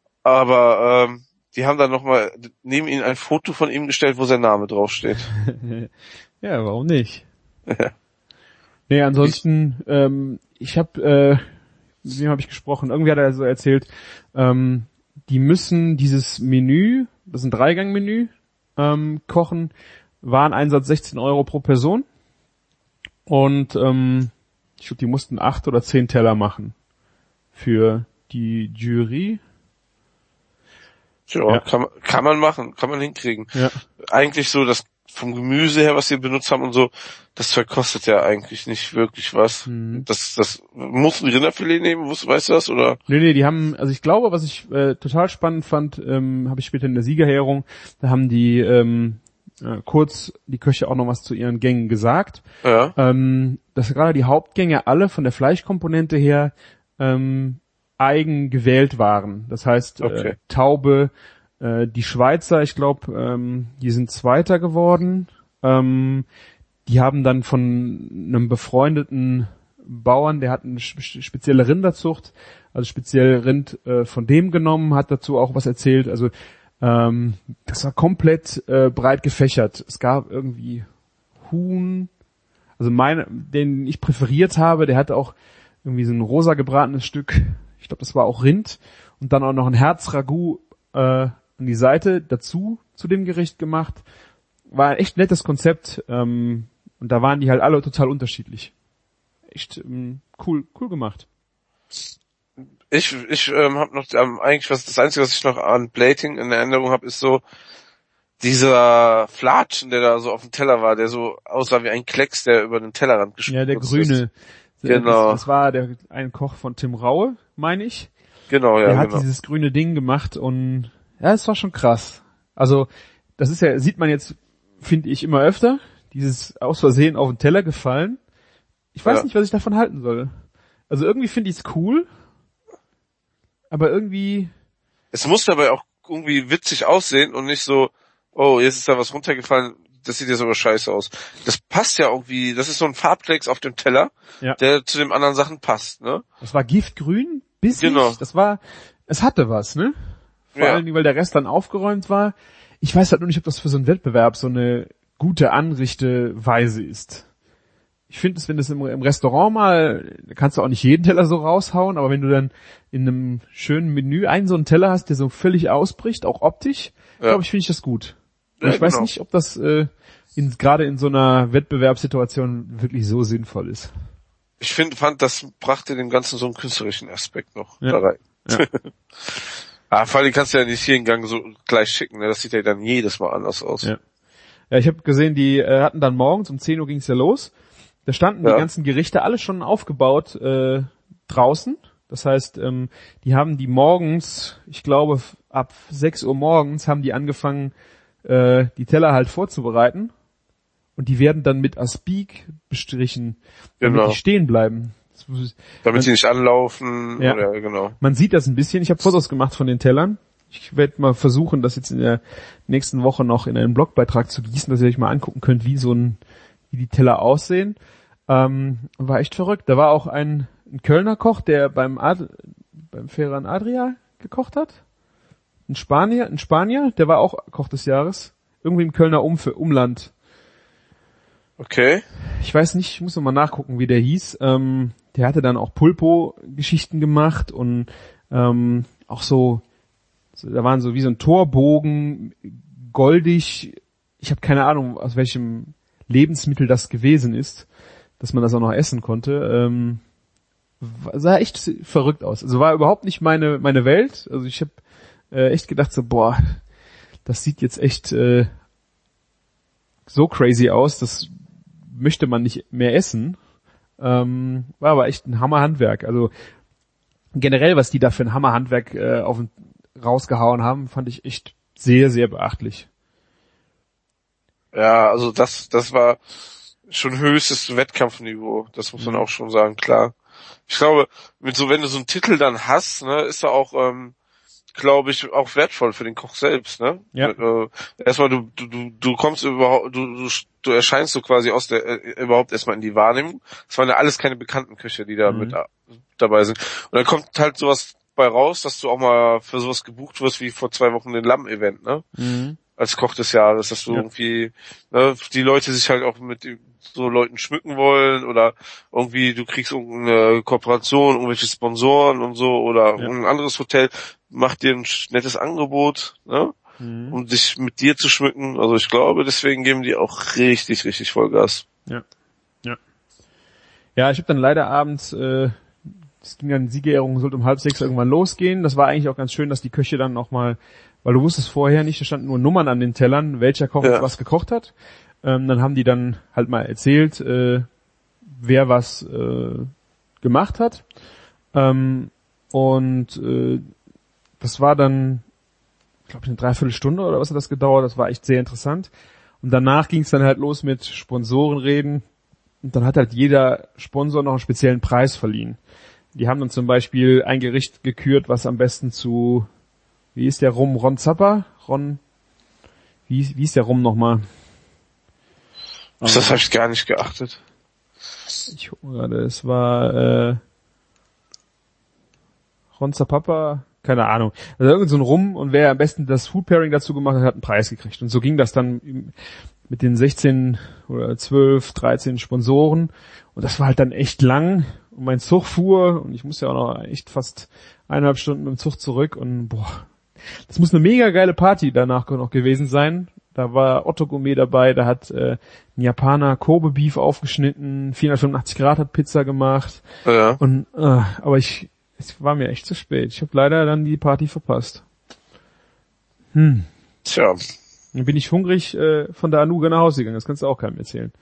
Aber ähm, die haben dann nochmal neben ihn ein Foto von ihm gestellt, wo sein Name draufsteht. Ja, warum nicht? Nee, ansonsten, ähm, ich habe, äh, mit wem habe ich gesprochen? Irgendwie hat er so erzählt, ähm, die müssen dieses Menü, das ist ein Dreigang-Menü, ähm, kochen, Wareneinsatz sechzehn Euro pro Person und ähm, ich glaube, die mussten acht oder zehn Teller machen für die Jury. Ja, Ja. Kann, man- kann man machen, kann man hinkriegen. Ja. Eigentlich so, das vom Gemüse her, was wir benutzt haben und so, das Zeug kostet ja eigentlich nicht wirklich was. Mhm. Das, das muss ein Rinderfilet nehmen, weißt, weißt du das, oder? Nee, nee, die haben, also ich glaube, was ich äh, total spannend fand, ähm, habe ich später in der Siegerehrung, da haben die ähm, äh, kurz die Köche auch noch was zu ihren Gängen gesagt, Ja. ähm, dass gerade die Hauptgänge alle von der Fleischkomponente her ähm, eigen gewählt waren. Das heißt, Okay. äh, Taube, äh, die Schweizer, ich glaube, ähm, die sind Zweiter geworden. Ähm, die haben dann von einem befreundeten Bauern, der hat eine spe- spezielle Rinderzucht, also speziell Rind äh, von dem genommen, hat dazu auch was erzählt. Also ähm, das war komplett äh, breit gefächert. Es gab irgendwie Huhn, also meine, den ich präferiert habe, der hatte auch irgendwie so ein rosa gebratenes Stück, ich glaube, das war auch Rind, und dann auch noch ein Herzragout äh, an die Seite dazu zu dem Gericht gemacht. War ein echt nettes Konzept, ähm, und da waren die halt alle total unterschiedlich. Echt ähm, cool, cool gemacht. Ich, ich ähm, habe noch ähm, eigentlich was, das Einzige, was ich noch an Plating in Erinnerung habe, ist so dieser Flatschen, der da so auf dem Teller war, der so aussah wie ein Klecks, der über den Tellerrand gespritzt Ja, der ist. Grüne. Genau. Das, das war der ein Koch von Tim Raue, meine ich. Genau, ja, Der hat genau. dieses grüne Ding gemacht und ja, es war schon krass. Also das ist ja, sieht man jetzt, finde ich, immer öfter, dieses aus Versehen auf den Teller gefallen. Ich weiß Ja. nicht, was ich davon halten soll. Also irgendwie finde ich es cool, aber irgendwie, Es muss dabei auch irgendwie witzig aussehen und nicht so, oh, jetzt ist da was runtergefallen, das sieht jetzt aber scheiße aus. Das passt ja irgendwie, das ist so ein Farbklecks auf dem Teller, Ja. der zu den anderen Sachen passt, ne? das war giftgrün, bissig, Genau. das war, es hatte was, ne? Vor Ja. allen Dingen, weil der Rest dann aufgeräumt war. Ich weiß halt nur nicht, ob das für so einen Wettbewerb so eine gute Anrichteweise ist. ich finde es, wenn du es im, im Restaurant mal, kannst du auch nicht jeden Teller so raushauen, aber wenn du dann in einem schönen Menü einen so einen Teller hast, der so völlig ausbricht, auch optisch, ja. glaube ich, finde ich das gut. Und ja, ich weiß genau. nicht, ob das äh, in, gerade in so einer Wettbewerbssituation wirklich so sinnvoll ist. Ich finde, fand, das brachte dem Ganzen so einen künstlerischen Aspekt noch ja. da rein. Ja. ah, vor allem kannst du ja nicht hier den Gang so gleich schicken, ne? Das sieht ja dann jedes Mal anders aus. Ja, ja ich habe gesehen, die äh, hatten dann morgens um zehn Uhr ging's ja los. Da standen ja. die ganzen Gerichte alle schon aufgebaut äh, draußen. Das heißt, ähm, die haben die morgens, ich glaube ab sechs Uhr morgens haben die angefangen, äh, die Teller halt vorzubereiten. Und die werden dann mit Aspik bestrichen, damit genau. die stehen bleiben. Damit man, sie nicht anlaufen. Ja. Oder, genau. Man sieht das ein bisschen. Ich habe Fotos gemacht von den Tellern. Ich werde mal versuchen, das jetzt in der nächsten Woche noch in einen Blogbeitrag zu gießen, dass ihr euch mal angucken könnt, wie so ein, wie die Teller aussehen. Ähm, war echt verrückt. Da war auch ein, ein Kölner Koch, der beim Ad, beim Ferran Adria gekocht hat. Ein Spanier, ein Spanier, der war auch Koch des Jahres. Irgendwie im Kölner Umf- Umland. Okay. Ich weiß nicht, ich muss noch mal nachgucken, wie der hieß. Ähm, der hatte dann auch Pulpo-Geschichten gemacht und ähm, auch so, so, da waren so wie so ein Torbogen, goldig. Ich habe keine Ahnung, aus welchem Lebensmittel das gewesen ist, dass man das auch noch essen konnte. Ähm, sah echt verrückt aus. Also war überhaupt nicht meine meine Welt. Also ich habe äh, echt gedacht so, boah, das sieht jetzt echt äh, so crazy aus, das möchte man nicht mehr essen. Ähm, war aber echt ein Hammerhandwerk. Also generell, was die da für ein Hammerhandwerk äh, auf den, rausgehauen haben, fand ich echt sehr, sehr beachtlich. Ja, also das, das war schon höchstes Wettkampfniveau. Das muss man Mhm. auch schon sagen, klar. Ich glaube, mit so, wenn du so einen Titel dann hast, ne, ist er auch, ähm, glaube ich, auch wertvoll für den Koch selbst, ne? Ja. Äh, erstmal, du, du, du, du kommst überhaupt, du, du, du erscheinst so quasi aus der, äh, überhaupt erstmal in die Wahrnehmung. Es waren ja alles keine bekannten Köche, die da Mhm. mit äh, dabei sind. Und dann kommt halt sowas bei raus, dass du auch mal für sowas gebucht wirst, wie vor zwei Wochen den Lamm-Event, ne? Mhm. Als Koch des Jahres, dass du Ja. irgendwie, ne, die Leute sich halt auch mit so Leuten schmücken wollen oder irgendwie du kriegst irgendeine Kooperation, irgendwelche Sponsoren und so oder Ja. ein anderes Hotel macht dir ein nettes Angebot, ne, Mhm. um dich mit dir zu schmücken. Also ich glaube, deswegen geben die auch richtig, richtig Vollgas. Ja. Ja. Ja, ich habe dann leider abends, äh, es ging dann, Siegerehrung sollte um halb sechs irgendwann losgehen. Das war eigentlich auch ganz schön, dass die Köche dann noch mal, weil du wusstest vorher nicht, da standen nur Nummern an den Tellern, welcher Koch Ja. jetzt was gekocht hat. Ähm, dann haben die dann halt mal erzählt, äh, wer was äh, gemacht hat. Ähm, und äh, das war dann, glaube ich, eine Dreiviertelstunde oder was hat das gedauert. Das war echt sehr interessant. Und danach ging es dann halt los mit Sponsorenreden. Und dann hat halt jeder Sponsor noch einen speziellen Preis verliehen. Die haben dann zum Beispiel ein Gericht gekürt, was am besten zu, wie ist der Rum? Ron Zappa? Ron, wie, wie ist der Rum nochmal? Das habe ich gar nicht geachtet. Ich gucke gerade, es war äh, Ron Zappa, keine Ahnung. Also irgend so ein Rum und wer am besten das Food Pairing dazu gemacht hat, hat einen Preis gekriegt. Und so ging das dann mit den sechzehn oder zwölf, dreizehn Sponsoren. Und das war halt dann echt lang. Und mein Zug fuhr und ich musste ja auch noch echt fast eineinhalb Stunden im Zug zurück. Und boah, das muss eine mega geile Party danach noch gewesen sein. Da war Otto Gourmet dabei, da hat äh, ein Japaner Kobe Beef aufgeschnitten, vierhundertfünfundachtzig Grad hat Pizza gemacht. Ja. Und äh, aber ich, es war mir echt zu spät. Ich habe leider dann die Party verpasst. Hm. Tja. Dann bin ich hungrig äh, von der Anuga nach Hause gegangen. Das kannst du auch keinem erzählen.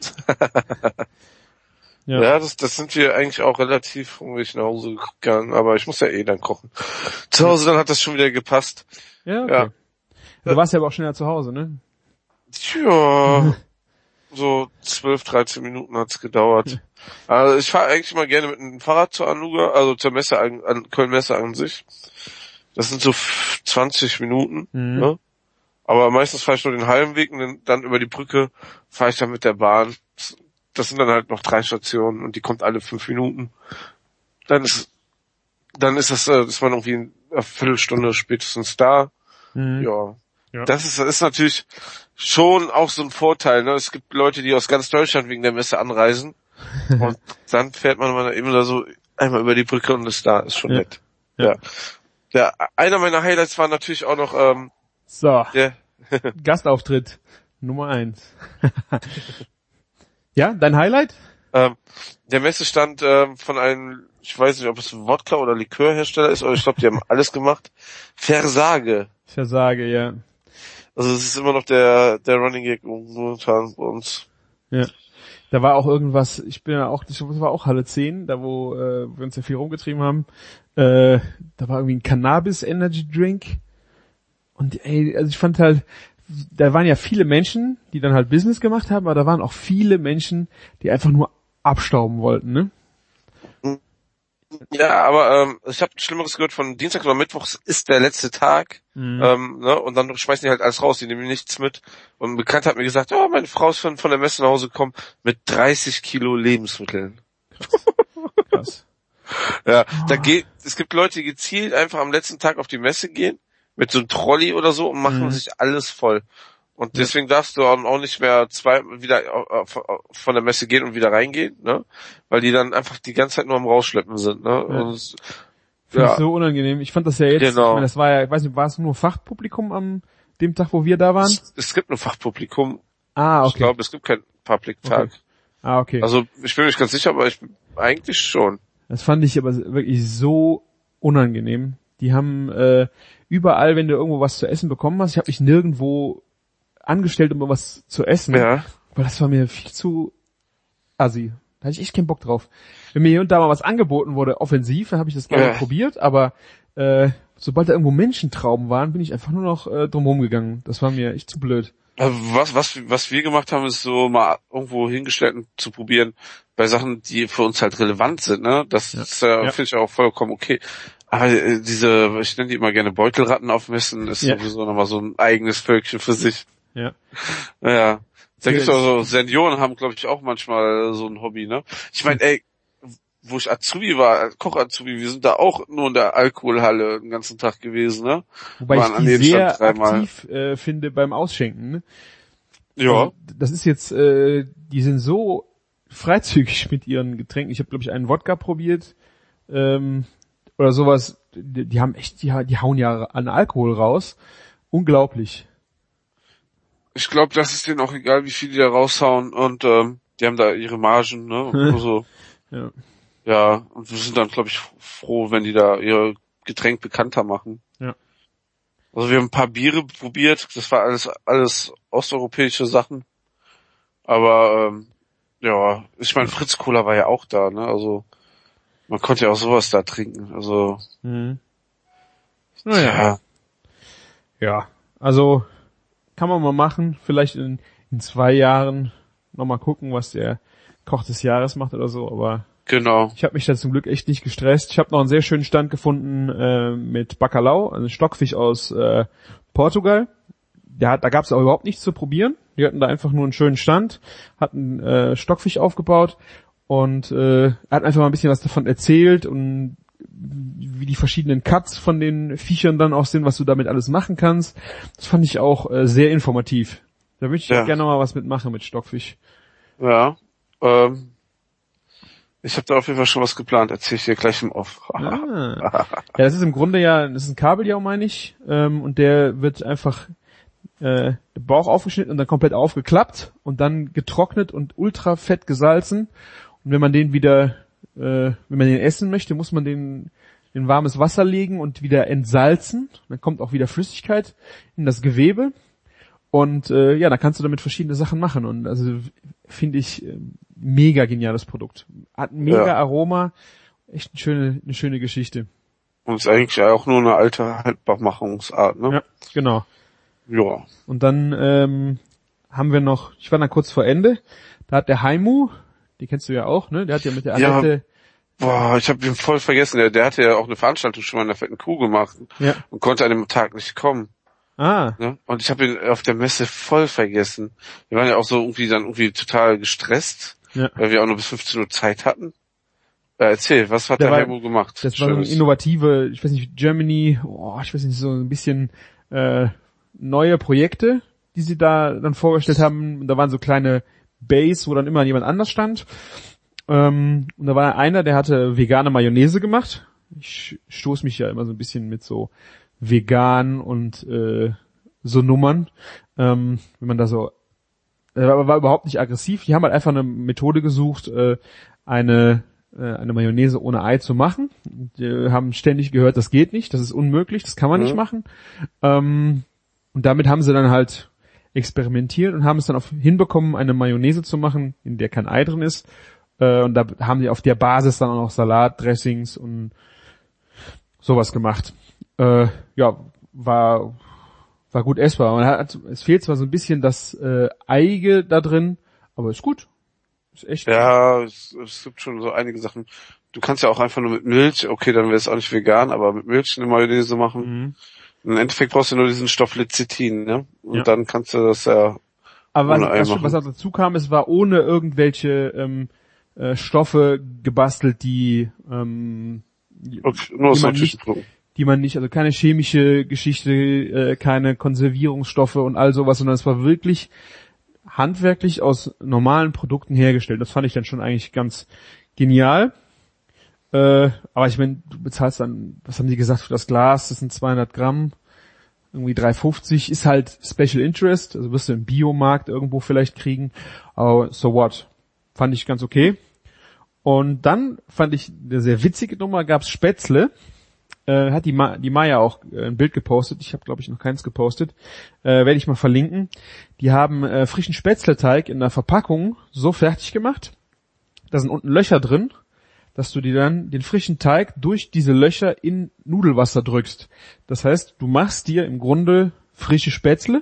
Ja, ja das, das sind wir eigentlich auch relativ hungrig nach Hause gegangen, aber ich muss ja eh dann kochen. Zu Hause dann hat das schon wieder gepasst. Ja, okay. Ja. Du warst ja aber auch schneller zu Hause, ne? Tja, so zwölf, dreizehn Minuten hat's gedauert. Also ich fahre eigentlich immer gerne mit dem Fahrrad zur Anuga, also zur Messe an, an Köln-Messe an sich. Das sind so zwanzig Minuten, Mhm. ne? Aber meistens fahre ich nur den halben Weg und dann, dann über die Brücke fahre ich dann mit der Bahn. Das sind dann halt noch drei Stationen und die kommt alle fünf Minuten. Dann ist, dann ist das, äh, ist man irgendwie eine Viertelstunde spätestens da. Mhm. Ja. Ja. Das ist, das ist natürlich schon auch so ein Vorteil, ne? Es gibt Leute, die aus ganz Deutschland wegen der Messe anreisen. Und dann fährt man mal eben da so einmal über die Brücke und ist da, ist schon Ja. nett. Ja. ja. Ja, einer meiner Highlights war natürlich auch noch, ähm, So, der, Gastauftritt Nummer eins. Ja, dein Highlight? ähm, der Messestand ähm, von einem, ich weiß nicht, ob es ein Wodka- oder Likörhersteller ist, aber ich glaube, die haben alles gemacht. Versage. Ich sage, ja. Also es ist immer noch der der Running Gag momentan bei uns. Ja. Da war auch irgendwas, ich bin ja auch, das war auch Halle zehn, da wo äh, wir uns ja viel rumgetrieben haben. Äh, da war irgendwie ein Cannabis Energy Drink. Und ey, also ich fand halt, da waren ja viele Menschen, die dann halt Business gemacht haben, aber da waren auch viele Menschen, die einfach nur abstauben wollten, ne? Ja, aber ähm, ich habe Schlimmeres gehört, von Dienstag oder Mittwochs ist der letzte Tag, Mhm. ähm, ne, und dann schmeißen die halt alles raus, die nehmen nichts mit. Und ein Bekannter hat mir gesagt, ja, meine Frau ist von, von der Messe nach Hause gekommen mit dreißig Kilo Lebensmitteln. Krass. Ja, da geht, es gibt Leute, die gezielt einfach am letzten Tag auf die Messe gehen, mit so einem Trolley oder so und machen Mhm. sich alles voll. Und deswegen darfst du auch nicht mehr zwei wieder von der Messe gehen und wieder reingehen, ne? Weil die dann einfach die ganze Zeit nur am Rausschleppen sind, ne? Ja. Und es, Finde ja, ich so unangenehm. Ich fand das ja jetzt, Genau. ich meine, das war ja, ich weiß nicht, war es nur Fachpublikum am dem Tag, wo wir da waren? es, es gibt ein Fachpublikum. Ah, Ich okay. glaube, es gibt keinen Public-Tag. Okay. Ah, okay. Also ich bin mir nicht ganz sicher, aber ich eigentlich schon. Das fand ich aber wirklich so unangenehm. Die haben äh, überall, wenn du irgendwo was zu essen bekommen hast, ich habe mich nirgendwo angestellt, um was zu essen, Ja. weil das war mir viel zu assi. Da hatte ich echt keinen Bock drauf. Wenn mir hier und da mal was angeboten wurde, offensiv, dann habe ich das gerne Ja. probiert, aber äh, sobald da irgendwo Menschentrauben waren, bin ich einfach nur noch äh, drumherum gegangen. Das war mir echt zu blöd. Also was, was, was wir gemacht haben, ist so mal irgendwo hingestellt und zu probieren bei Sachen, die für uns halt relevant sind, ne? Das Ja. ist, äh, Ja. finde ich auch vollkommen okay. Aber äh, diese, ich nenne die immer gerne Beutelratten aufmessen, ist Ja. sowieso nochmal so ein eigenes Völkchen für sich. Ja. Ja. Da Ja, gibt's auch so, Senioren haben, glaube ich, auch manchmal so ein Hobby, ne? Ich meine, ey, wo ich Azubi war, Koch-Azubi, wir sind da auch nur in der Alkoholhalle den ganzen Tag gewesen, ne? Wobei Waren ich an die jedem sehr Stand dreimal. aktiv äh, finde beim Ausschenken. Ne? Ja. Also, das ist jetzt, äh, die sind so freizügig mit ihren Getränken. Ich habe, glaube ich, einen Wodka probiert ähm, oder sowas. Die, die haben echt, die, die hauen ja an Alkohol raus. Unglaublich. Ich glaube, das ist denen auch egal, wie viel die da raushauen und ähm, die haben da ihre Margen, ne? Und also, Ja. ja, und wir sind dann, glaube ich, froh, wenn die da ihr Getränk bekannter machen. Ja. Also wir haben ein paar Biere probiert, das war alles alles osteuropäische Sachen. Aber ähm, ja, ich meine, Fritz Cola war ja auch da, ne? Also man konnte ja auch sowas da trinken. Also Mhm. Naja. ja, Ja. Also kann man mal machen. Vielleicht in, in zwei Jahren nochmal gucken, was der Koch des Jahres macht oder so. Aber genau. ich habe mich da zum Glück echt nicht gestresst. Ich habe noch einen sehr schönen Stand gefunden äh, mit Bacalhau, also Stockfisch aus äh, Portugal. Der hat, da gab es auch überhaupt nichts zu probieren. Die hatten da einfach nur einen schönen Stand, hatten äh, Stockfisch aufgebaut und äh, er hat einfach mal ein bisschen was davon erzählt und wie die verschiedenen Cuts von den Viechern dann auch sind, was du damit alles machen kannst. Das fand ich auch äh, sehr informativ. Da würde ich Ja. auch gerne mal was mitmachen mit Stockfisch. Ja. Ähm, ich habe da auf jeden Fall schon was geplant, erzähle ich dir gleich im Off. Ah. Ja, das ist im Grunde ja, das ist ein Kabeljau, meine ich, ähm, und der wird einfach äh, der Bauch aufgeschnitten und dann komplett aufgeklappt und dann getrocknet und ultra fett gesalzen. Und wenn man den wieder, äh, wenn man den essen möchte, muss man den in warmes Wasser legen und wieder entsalzen. Dann kommt auch wieder Flüssigkeit in das Gewebe. Und äh, ja, da kannst du damit verschiedene Sachen machen. Und also finde ich äh, mega geniales Produkt. Hat ein mega Ja. Aroma. Echt eine schöne, eine schöne Geschichte. Und ist eigentlich auch nur eine alte Haltbarmachungsart, ne? Ja, genau. Ja. Und dann ähm, haben wir noch, ich war dann kurz vor Ende, da hat der Heimu, die kennst du ja auch, ne? Der hat ja mit der Ja. Annette, Boah, ich habe ihn voll vergessen. Der, der hatte ja auch eine Veranstaltung schon mal in der fetten Kuh gemacht ja, und konnte an dem Tag nicht kommen. ah, Ne? Und ich habe ihn auf der Messe voll vergessen. Wir waren ja auch so irgendwie dann irgendwie total gestresst, ja. weil wir auch nur bis fünfzehn Uhr Zeit hatten. Äh, erzähl, was hat Der der, war- Helmo gemacht? Das war so eine Schönes. innovative, ich weiß nicht, Germany, oh, ich weiß nicht, so ein bisschen äh, neue Projekte, die sie da dann vorgestellt haben. Da waren so kleine Bays, wo dann immer jemand anders stand. Ähm, und da war einer, der hatte vegane Mayonnaise gemacht. Ich stoße mich ja immer so ein bisschen mit so vegan und äh, so Nummern, ähm, wenn man da so, er war, war überhaupt nicht aggressiv. Die haben halt einfach eine Methode gesucht, äh, eine äh, eine Mayonnaise ohne Ei zu machen. Die haben ständig gehört, das geht nicht, das ist unmöglich, das kann man Mhm. nicht machen. Ähm, und damit haben sie dann halt experimentiert und haben es dann auf, hinbekommen, eine Mayonnaise zu machen, in der kein Ei drin ist. Äh, und da haben sie auf der Basis dann auch noch Salatdressings und sowas gemacht. Äh, ja, war war gut essbar. Man hat, es fehlt zwar so ein bisschen das äh, Eige da drin, aber ist gut. Ist echt. Ja, es, es gibt schon so einige Sachen. Du kannst ja auch einfach nur mit Milch, okay, dann wäre es auch nicht vegan, aber mit Milch eine Mayonnaise machen. Mhm. Im Endeffekt brauchst du nur diesen Stoff Lecithin, ne? Und Ja. dann kannst du das ja Aber was, ohne Ei was, machen. was auch dazu kam, es war ohne irgendwelche ähm, äh, Stoffe gebastelt, die ähm, Okay, nur aus die man natürlichen nicht, Produkten. die man nicht, also keine chemische Geschichte, äh, keine Konservierungsstoffe und all sowas, sondern es war wirklich handwerklich aus normalen Produkten hergestellt. Das fand ich dann schon eigentlich ganz genial. Äh, aber ich meine, du bezahlst dann, was haben die gesagt für das Glas? Das sind zweihundert Gramm, irgendwie drei fünfzig, ist halt Special Interest, also wirst du im Biomarkt irgendwo vielleicht kriegen. Aber so what? Fand ich ganz okay. Und dann fand ich eine sehr witzige Nummer, gab's Spätzle. Äh, hat die, Ma- die Maya auch äh, ein Bild gepostet. Ich habe, glaube ich, noch keins gepostet. Äh, werde ich mal verlinken. Die haben äh, frischen Spätzleteig in der Verpackung so fertig gemacht. Da sind unten Löcher drin, dass du dir dann den frischen Teig durch diese Löcher in Nudelwasser drückst. Das heißt, du machst dir im Grunde frische Spätzle.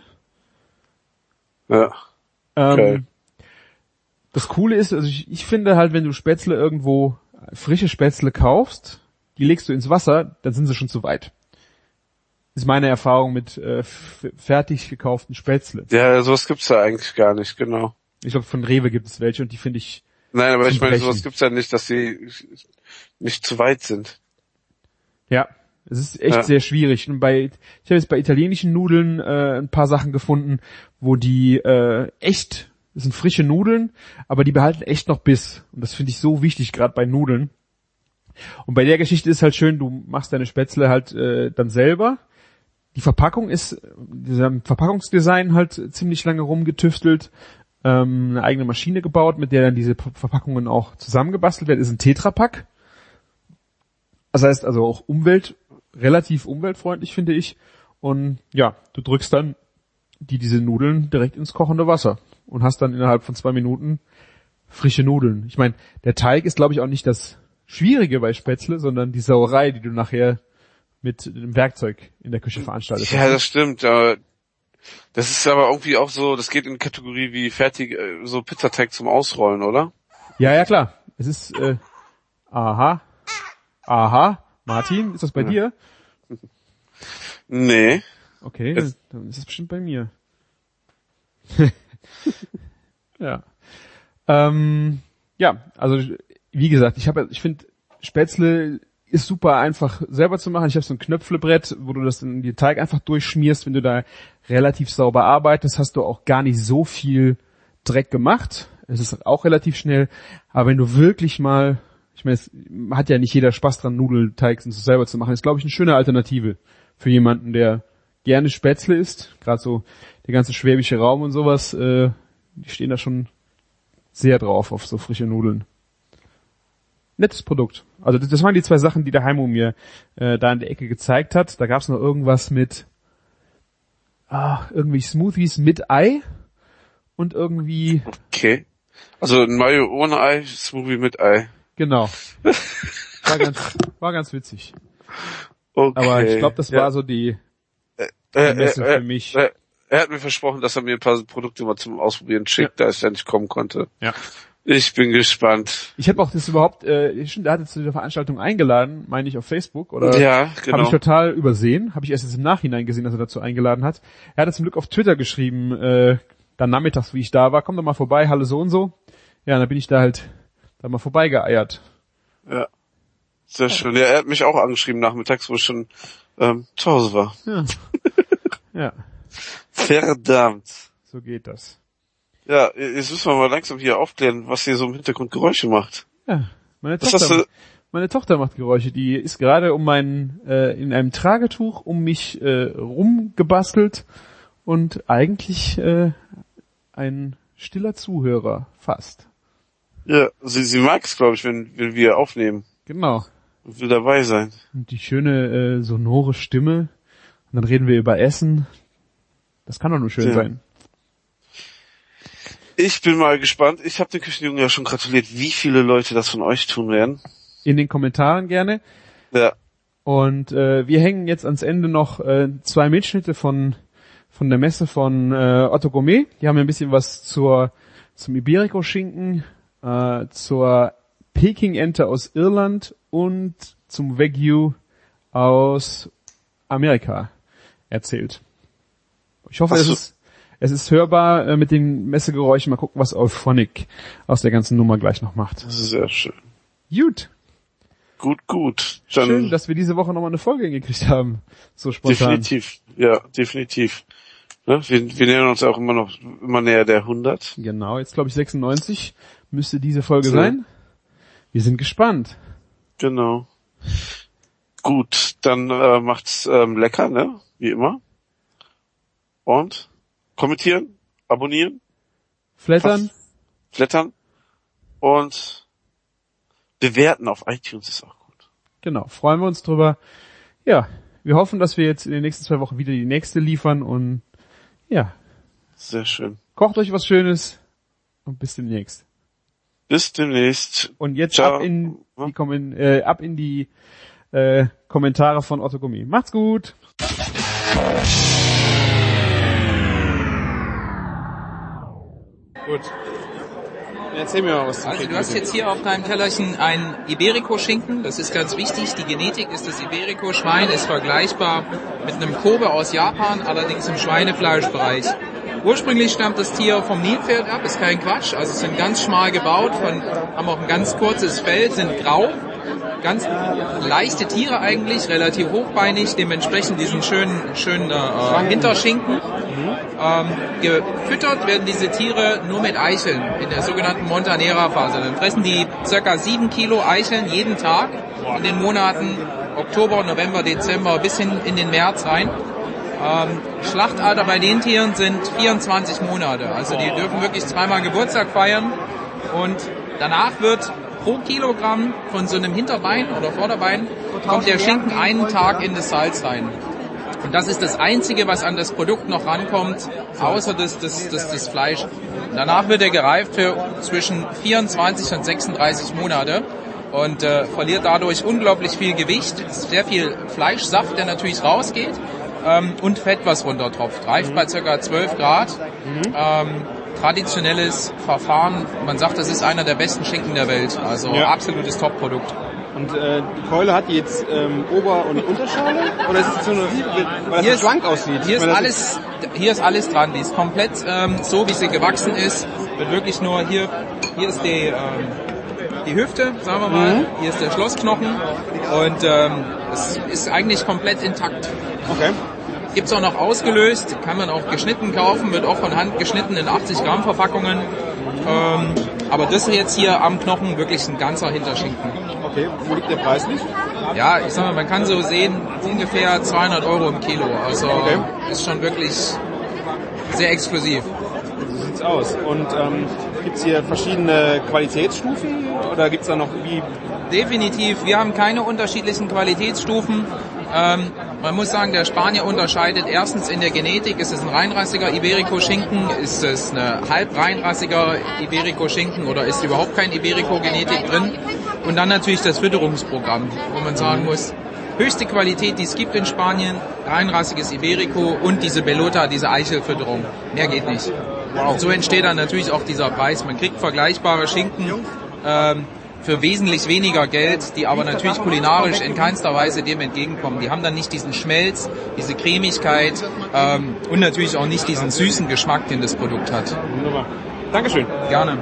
Ja. Ähm, Okay. Das Coole ist, also ich, ich finde halt, wenn du Spätzle irgendwo, frische Spätzle kaufst, die legst du ins Wasser, dann sind sie schon zu weit. Ist meine Erfahrung mit äh, f- fertig gekauften Spätzle. Ja, sowas gibt's ja eigentlich gar nicht, genau. Ich glaube, von Rewe gibt es welche und die finde ich, Nein, aber Zum ich meine, Brechen. sowas gibt's ja nicht, dass sie nicht zu weit sind. ja, es ist echt Ja. sehr schwierig. Und bei, ich habe jetzt bei italienischen Nudeln äh, ein paar Sachen gefunden, wo die äh, echt, das sind frische Nudeln, aber die behalten echt noch Biss. Und das finde ich so wichtig, gerade bei Nudeln. Und bei der Geschichte ist halt schön, du machst deine Spätzle halt äh, dann selber. Die Verpackung ist, dieser Verpackungsdesign halt ziemlich lange rumgetüftelt, ähm, eine eigene Maschine gebaut, mit der dann diese P- Verpackungen auch zusammengebastelt werden, ist ein Tetrapack. Das heißt also auch Umwelt, relativ umweltfreundlich, finde ich. Und ja, du drückst dann die, diese Nudeln direkt ins kochende Wasser und hast dann innerhalb von zwei Minuten frische Nudeln. Ich meine, der Teig ist, glaube ich, auch nicht das Schwierige bei Spätzle, sondern die Sauerei, die du nachher mit dem Werkzeug in der Küche veranstaltest. Ja, das stimmt. Aber das ist aber irgendwie auch so, das geht in die Kategorie wie fertig, äh, so Pizzateig zum Ausrollen, oder? Ja, ja, klar. Es ist, äh, aha, aha, Martin, ist das bei Ja. dir? Nee. Okay, Es- dann ist es bestimmt bei mir. ja. Ähm, ja, also wie gesagt, ich habe, ich finde Spätzle ist super einfach selber zu machen. Ich habe so ein Knöpflebrett, wo du das in den Teig einfach durchschmierst. Wenn du da relativ sauber arbeitest, hast du auch gar nicht so viel Dreck gemacht. Es ist auch relativ schnell. Aber wenn du wirklich mal, ich meine, es hat ja nicht jeder Spaß dran, Nudelteig so selber zu machen. Ist, glaube ich, eine schöne Alternative für jemanden, der gerne Spätzle isst. Gerade so der ganze schwäbische Raum und sowas, äh, die stehen da schon sehr drauf auf so frische Nudeln. Nettes Produkt. Also das, das waren die zwei Sachen, die der Heimo mir äh, da in der Ecke gezeigt hat. Da gab's noch irgendwas mit ah, irgendwie Smoothies mit Ei und irgendwie, Okay. Also ein Mayo ohne Ei, Smoothie mit Ei. genau. War ganz, war ganz witzig. Okay. Aber ich glaube, das Ja. war so die, Äh, die äh, Messe äh, für mich. äh, er hat mir versprochen, dass er mir ein paar Produkte mal zum Ausprobieren schickt, da ich ja nicht kommen konnte. Ja. Ich bin gespannt. Ich habe auch das überhaupt, äh, stimmt, er hatte zu dieser Veranstaltung eingeladen, meine ich auf Facebook, oder? Ja, Habe genau. ich total übersehen, habe ich erst jetzt im Nachhinein gesehen, dass er dazu eingeladen hat. Er hatte zum Glück auf Twitter geschrieben, äh, dann nachmittags, wie ich da war, komm doch mal vorbei, Halle so und so. Ja, und dann bin ich da halt da mal vorbeigeeiert. Ja. Sehr schön. Ja, er hat mich auch angeschrieben nachmittags, wo ich schon ähm, zu Hause war. Ja. Ja, Verdammt. so geht das. Ja, jetzt müssen wir mal langsam hier aufklären, was hier so im Hintergrund Geräusche macht. Ja, meine Was hast Tochter, du? meine Tochter macht Geräusche. Die ist gerade um mein, äh, in einem Tragetuch um mich äh, rumgebastelt und eigentlich äh, ein stiller Zuhörer fast. Ja, sie, sie mag es, glaube ich, wenn, wenn wir aufnehmen. Genau. Und will dabei sein. Und die schöne äh, sonore Stimme. Und dann reden wir über Essen. Das kann doch nur schön Ja. sein. Ich bin mal gespannt. Ich habe den Küchenjungen ja schon gratuliert, wie viele Leute das von euch tun werden. In den Kommentaren gerne. Ja. Und äh, wir hängen jetzt ans Ende noch äh, zwei Mitschnitte von von der Messe von äh, Otto Gourmet. Die haben ein bisschen was zur zum Iberico-Schinken, äh, zur Peking-Ente aus Irland und zum Wagyu aus Amerika erzählt. Ich hoffe, Ach es so. ist es ist hörbar äh, mit den Messegeräuschen. Mal gucken, was Auphonic aus der ganzen Nummer gleich noch macht. Das ist sehr schön. Gut. Gut, gut. Dann Schön, dass wir diese Woche nochmal eine Folge hingekriegt haben. So spontan. definitiv. Ja, definitiv. Ne? Wir, wir nähern uns auch immer noch immer näher der hundert. Genau, jetzt glaube ich sechsundneunzig müsste diese Folge So. sein. Wir sind gespannt. Genau. Gut, dann äh, macht's ähm, lecker, ne? Wie immer. Und kommentieren, abonnieren, Flattern, flattern und bewerten auf iTunes ist auch gut. genau, freuen wir uns drüber. Ja, wir hoffen, dass wir jetzt in den nächsten zwei Wochen wieder die nächste liefern und ja, Sehr schön. kocht euch was Schönes und bis demnächst. Bis demnächst. Und jetzt Ciao. ab in die, Kommen- äh, ab in die äh, Kommentare von Otto Gourmet. Macht's gut! Gut. Erzähl mir mal was zum Also Schinken, du hast bitte. jetzt hier auf deinem Tellerchen einen Iberico-Schinken. Das ist ganz wichtig. Die Genetik ist das Iberico-Schwein ist vergleichbar mit einem Kobe aus Japan, allerdings im Schweinefleischbereich. Ursprünglich stammt das Tier vom Nilpferd ab, ist kein Quatsch. Also sind ganz schmal gebaut, von, haben auch ein ganz kurzes Fell, sind grau. Ganz leichte Tiere eigentlich, relativ hochbeinig, dementsprechend diesen schönen, schönen äh, Hinterschinken. Ähm, gefüttert werden diese Tiere nur mit Eicheln in der sogenannten Montanera-Phase. Dann fressen die circa sieben Kilo Eicheln jeden Tag in den Monaten Oktober, November, Dezember bis hin in den März rein. Ähm, Schlachtalter bei den Tieren sind vierundzwanzig Monate. Also die dürfen wirklich zweimal Geburtstag feiern und danach wird pro Kilogramm von so einem Hinterbein oder Vorderbein kommt der Schinken einen Tag in das Salz rein. Und das ist das Einzige, was an das Produkt noch rankommt, außer das, das, das, das Fleisch. Und danach wird er gereift für zwischen vierundzwanzig und sechsunddreißig Monate und äh, verliert dadurch unglaublich viel Gewicht, sehr viel Fleischsaft, der natürlich rausgeht, ähm, und Fett, was runtertropft. Reift bei ca. zwölf Grad. Ähm, traditionelles Verfahren. Man sagt, das ist einer der besten Schinken der Welt. Also Ja. absolutes Top-Produkt. Und äh, die Keule hat die jetzt ähm, Ober- und Unterschale? Oder ist es so eine, weil das so schlank aussieht? Hier ist Weil das alles, hier ist alles dran. Die ist komplett ähm, so, wie sie gewachsen ist. Wird wirklich nur hier, hier ist die, ähm, die Hüfte, sagen wir mal. Mhm. Hier ist der Schlossknochen und ähm, es ist eigentlich komplett intakt. Okay. Gibt's auch noch ausgelöst, kann man auch geschnitten kaufen, wird auch von Hand geschnitten in achtzig Gramm Verpackungen. Ähm, aber das jetzt hier am Knochen wirklich ein ganzer Hinterschinken. Okay, wo liegt der Preis nicht? Ja, ich sag mal, man kann so sehen, ungefähr zweihundert Euro im Kilo. Also Okay. ist schon wirklich sehr exklusiv. So sieht's aus. Und ähm, gibt's hier verschiedene Qualitätsstufen? Oder gibt's da noch wie... Definitiv, wir haben keine unterschiedlichen Qualitätsstufen. Ähm, man muss sagen, der Spanier unterscheidet erstens in der Genetik, ist es ein reinrassiger Iberico-Schinken, ist es eine halb reinrassiger Iberico-Schinken oder ist überhaupt kein Iberico-Genetik drin? Und dann natürlich das Fütterungsprogramm, wo man sagen muss, höchste Qualität, die es gibt in Spanien, reinrassiges Iberico und diese Bellota, diese Eichelfütterung. Mehr geht nicht. Und so entsteht dann natürlich auch dieser Preis. Man kriegt vergleichbare Schinken, ähm, für wesentlich weniger Geld, die aber natürlich kulinarisch in keinster Weise dem entgegenkommen. Die haben dann nicht diesen Schmelz, diese Cremigkeit ähm, und natürlich auch nicht diesen süßen Geschmack, den das Produkt hat. Wunderbar. Dankeschön. Gerne.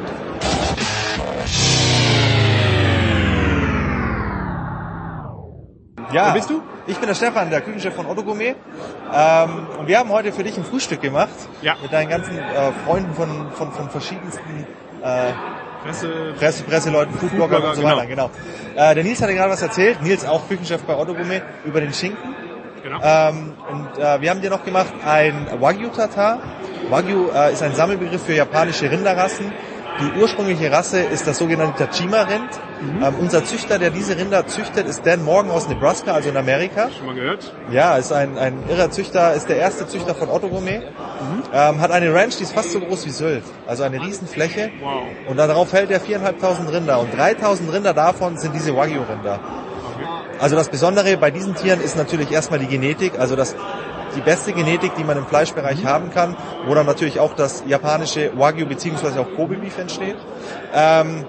Ja, Wer bist du? Ich bin der Stefan, der Küchenchef von Otto Gourmet. Ähm, und wir haben heute für dich ein Frühstück gemacht. Ja. Mit deinen ganzen äh, Freunden von, von, von verschiedensten äh, Presse, Presse, Presseleuten, Foodblogger und so weiter, genau. genau. Äh, der Nils hatte gerade was erzählt, Nils auch Küchenchef bei Otto Gourmet, über den Schinken. Genau. Ähm, und äh, wir haben dir noch gemacht ein Wagyu-Tatar. Wagyu äh, ist ein Sammelbegriff für japanische Rinderrassen. Die ursprüngliche Rasse ist das sogenannte Tajima-Rind. Mhm. Ähm, unser Züchter, der diese Rinder züchtet, ist Dan Morgan aus Nebraska, also in Amerika. Schon mal gehört? Ja, ist ein, ein irrer Züchter, ist der erste Züchter von Otto Gourmet. Mhm. Ähm, hat eine Ranch, die ist fast so groß wie Sylt. Also eine Riesenfläche. Wow. Und darauf hält er viertausendfünfhundert Rinder. Und dreitausend Rinder davon sind diese Wagyu-Rinder. Okay. Also das Besondere bei diesen Tieren ist natürlich erstmal die Genetik, also das die beste Genetik, die man im Fleischbereich mhm. haben kann, wo dann natürlich auch das japanische Wagyu bzw. auch Kobe Beef entsteht. Ähm,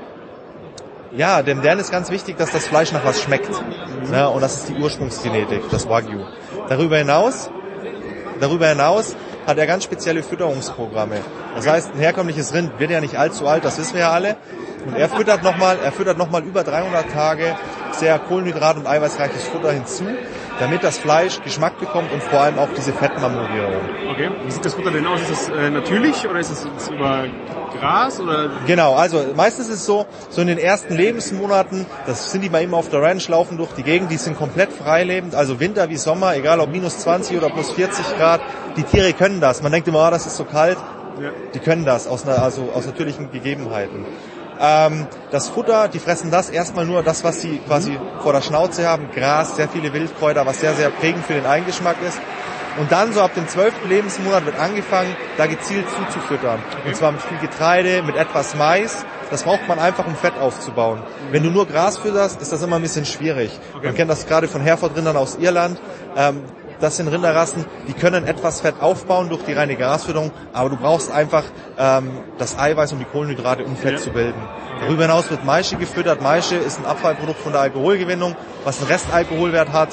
ja, dem Dan ist ganz wichtig, dass das Fleisch nach was schmeckt. Mhm. Ja, und das ist die Ursprungsgenetik, das Wagyu. Darüber hinaus, darüber hinaus hat er ganz spezielle Fütterungsprogramme. Das heißt, ein herkömmliches Rind wird ja nicht allzu alt, das wissen wir ja alle. Und er füttert nochmal, er füttert nochmal über dreihundert Tage sehr kohlenhydrat- und eiweißreiches Futter hinzu, damit das Fleisch Geschmack bekommt und vor allem auch diese Fettmarmorierung. Okay, wie sieht das Futter denn aus? Ist das äh, natürlich oder ist es über Gras oder? Genau, also meistens ist es so, so in den ersten Lebensmonaten, das sind die mal immer auf der Ranch, laufen durch die Gegend, die sind komplett freilebend, also Winter wie Sommer, egal ob minus zwanzig oder plus vierzig Grad, die Tiere können das. Man denkt immer, oh, das ist so kalt, ja. Die können das aus, also aus natürlichen Gegebenheiten. Ähm, das Futter, die fressen das erstmal nur das, was sie quasi mhm. vor der Schnauze haben, Gras, sehr viele Wildkräuter, was sehr, sehr prägend für den Eigengeschmack ist. Und dann so ab dem zwölften Lebensmonat wird angefangen, da gezielt zuzufüttern. Okay. Und zwar mit viel Getreide, mit etwas Mais. Das braucht man einfach, um Fett aufzubauen. Mhm. Wenn du nur Gras fütterst, ist das immer ein bisschen schwierig. Okay. Man kennt das gerade von Hereford-Rindern aus Irland. Ähm, Das sind Rinderrassen, die können etwas Fett aufbauen durch die reine Grasfütterung, aber du brauchst einfach ähm, das Eiweiß und die Kohlenhydrate, um Fett ja. zu bilden. Darüber hinaus wird Maische gefüttert. Maische ist ein Abfallprodukt von der Alkoholgewinnung, was einen Restalkoholwert hat.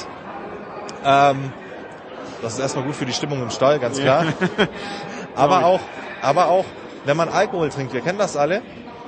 Ähm, das ist erstmal gut für die Stimmung im Stall, ganz klar. Ja. aber auch, aber auch, wenn man Alkohol trinkt, wir kennen das alle,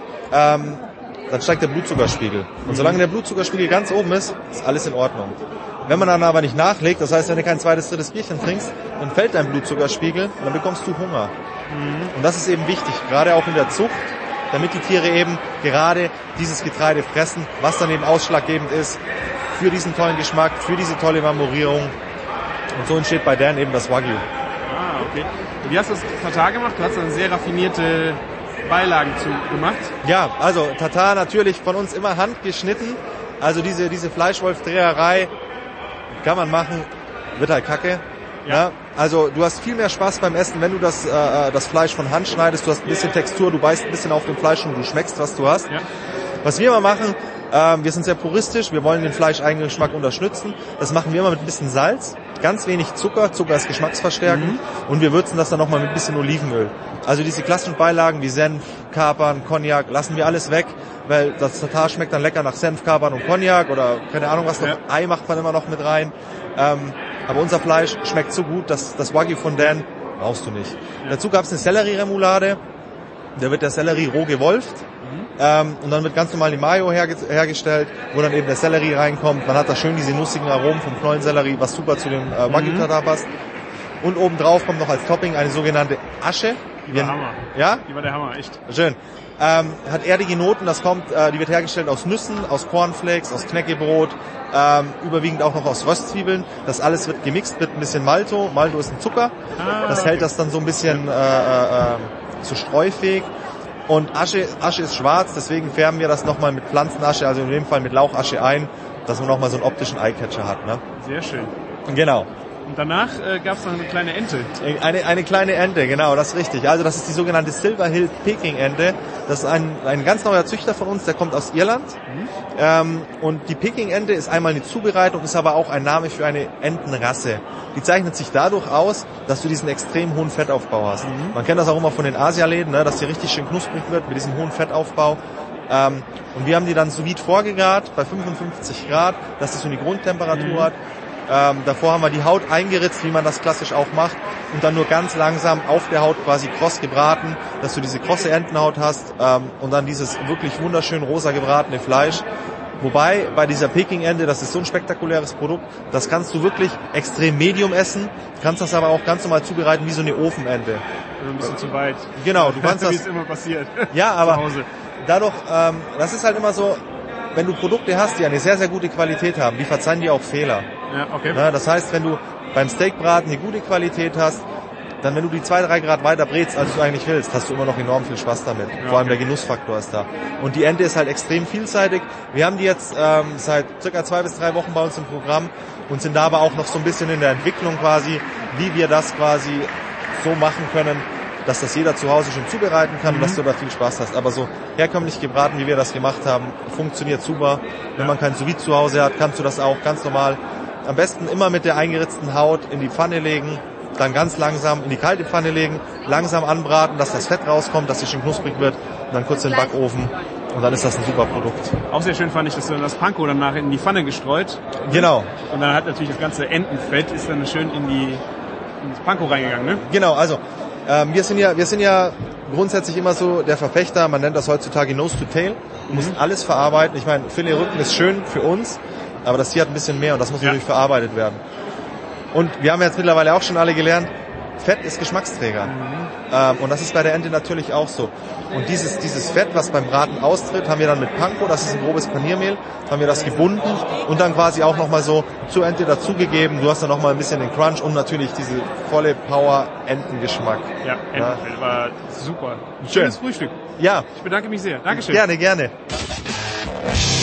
ähm, dann steigt der Blutzuckerspiegel. Und solange der Blutzuckerspiegel ganz oben ist, ist alles in Ordnung. Wenn man dann aber nicht nachlegt, das heißt, wenn du kein zweites, drittes Bierchen trinkst, dann fällt dein Blutzuckerspiegel und dann bekommst du Hunger. Mhm. Und das ist eben wichtig, gerade auch in der Zucht, damit die Tiere eben gerade dieses Getreide fressen, was dann eben ausschlaggebend ist für diesen tollen Geschmack, für diese tolle Marmorierung. Und so entsteht bei Dan eben das Wagyu. Ah, okay. Und wie hast du das Tatar gemacht? Du hast dann sehr raffinierte Beilagen zu gemacht. Ja, also Tatar natürlich von uns immer handgeschnitten. Also diese, diese Fleischwolf-Dreherei kann man machen, wird halt kacke. Ja. Ja, also du hast viel mehr Spaß beim Essen, wenn du das, äh, das Fleisch von Hand schneidest. Du hast ein bisschen Textur, du beißt ein bisschen auf dem Fleisch und du schmeckst, was du hast. Ja. Was wir immer machen, äh, wir sind sehr puristisch, wir wollen den Fleischeigenen unterstützen. Das machen wir immer mit ein bisschen Salz, ganz wenig Zucker. Zucker ist geschmacksverstärkend. Mhm. Und wir würzen das dann nochmal mit ein bisschen Olivenöl. Also diese klassischen Beilagen wie Senf, Kapern, Cognac, lassen wir alles weg, weil das Tatar schmeckt dann lecker nach Senf, Kapern und Cognac oder keine Ahnung was noch. Ja. Ei macht man immer noch mit rein. Ähm, aber unser Fleisch schmeckt so gut, dass das Wagyu von Dan brauchst du nicht. Ja. Dazu gab es eine Sellerie-Remoulade. Da wird der Sellerie roh gewolft. Mhm. Ähm, und dann wird ganz normal die Mayo herge- hergestellt, wo dann eben der Sellerie reinkommt. Man hat da schön diese nussigen Aromen vom Knollensellerie, was super zu dem äh, Wagyu-Tatar passt. Und obendrauf kommt noch als Topping eine sogenannte Asche. Die war Hammer. Ja? Die war der Hammer, echt. Schön. Ähm, hat erdige Noten, das kommt, äh, die wird hergestellt aus Nüssen, aus Cornflakes, aus Knäckebrot, ähm, überwiegend auch noch aus Röstzwiebeln. Das alles wird gemixt mit ein bisschen Malto. Malto ist ein Zucker. Ah, das hält das dann so ein bisschen äh, äh, so streufähig. Und Asche, Asche ist schwarz, deswegen färben wir das nochmal mit Pflanzenasche, also in dem Fall mit Lauchasche ein, dass man nochmal so einen optischen Eyecatcher hat. Ne? Sehr schön. Genau. Und danach äh, gab es noch eine kleine Ente. Eine, eine kleine Ente, genau, das ist richtig. Also das ist die sogenannte Silver Hill Peking Ente. Das ist ein, ein ganz neuer Züchter von uns, der kommt aus Irland. Mhm. Ähm, und die Peking Ente ist einmal eine Zubereitung, ist aber auch ein Name für eine Entenrasse. Die zeichnet sich dadurch aus, dass du diesen extrem hohen Fettaufbau hast. Mhm. Man kennt das auch immer von den Asialäden, ne, dass die richtig schön knusprig wird mit diesem hohen Fettaufbau. Ähm, und wir haben die dann sous vide vorgegart bei fünfundfünfzig Grad, dass das so eine Grundtemperatur mhm. hat. Ähm, davor haben wir die Haut eingeritzt, wie man das klassisch auch macht, und dann nur ganz langsam auf der Haut quasi kross gebraten, dass du diese krosse Entenhaut hast ähm, und dann dieses wirklich wunderschön rosa gebratene Fleisch. Wobei bei dieser Peking-Ente, das ist so ein spektakuläres Produkt, das kannst du wirklich extrem medium essen, kannst das aber auch ganz normal zubereiten wie so eine Ofenente. Also ein bisschen zu weit. Genau, du kannst das. Wie es immer passiert. Ja, aber dadurch, ähm, das ist halt immer so, wenn du Produkte hast, die eine sehr, sehr gute Qualität haben, die verzeihen dir auch Fehler. Ja, okay. Ja, das heißt, wenn du beim Steakbraten eine gute Qualität hast, dann wenn du die zwei, drei Grad weiter brätst, als du eigentlich willst, hast du immer noch enorm viel Spaß damit. Ja, Vor allem okay. der Genussfaktor ist da. Und die Ente ist halt extrem vielseitig. Wir haben die jetzt ähm, seit circa zwei bis drei Wochen bei uns im Programm und sind da aber auch noch so ein bisschen in der Entwicklung quasi, wie wir das quasi so machen können, dass das jeder zu Hause schon zubereiten kann Mhm. und dass du da viel Spaß hast. Aber so herkömmlich gebraten, wie wir das gemacht haben, funktioniert super. Wenn Ja. man kein Sous-Vide zu Hause hat, kannst du das auch ganz normal. Am besten immer mit der eingeritzten Haut in die Pfanne legen, dann ganz langsam in die kalte Pfanne legen, langsam anbraten, dass das Fett rauskommt, dass es schön knusprig wird und dann kurz in den Backofen und dann ist das ein super Produkt. Auch sehr schön fand ich, dass du das Panko danach in die Pfanne gestreut Genau, und dann hat natürlich das ganze Entenfett ist dann schön in die in das Panko reingegangen, ne? genau. Also ähm, wir sind ja, wir sind ja grundsätzlich immer so der Verfechter. Man nennt das heutzutage Nose to Tail. Du musst alles verarbeiten. Ich meine, Filet-Rücken ist schön für uns, aber das Tier hat ein bisschen mehr und das muss Ja. natürlich verarbeitet werden. Und wir haben jetzt mittlerweile auch schon alle gelernt, Fett ist Geschmacksträger. Ähm, und das ist bei der Ente natürlich auch so. Und dieses, dieses Fett, was beim Braten austritt, haben wir dann mit Panko, das ist ein grobes Paniermehl, haben wir das gebunden und dann quasi auch nochmal so zur Ente dazugegeben. Du hast dann nochmal ein bisschen den Crunch und natürlich diese volle Power-Entengeschmack. Ja, Entenfett war super. Schön. Schönes Frühstück. Ja, Ich bedanke mich sehr. Dankeschön. gerne, gerne.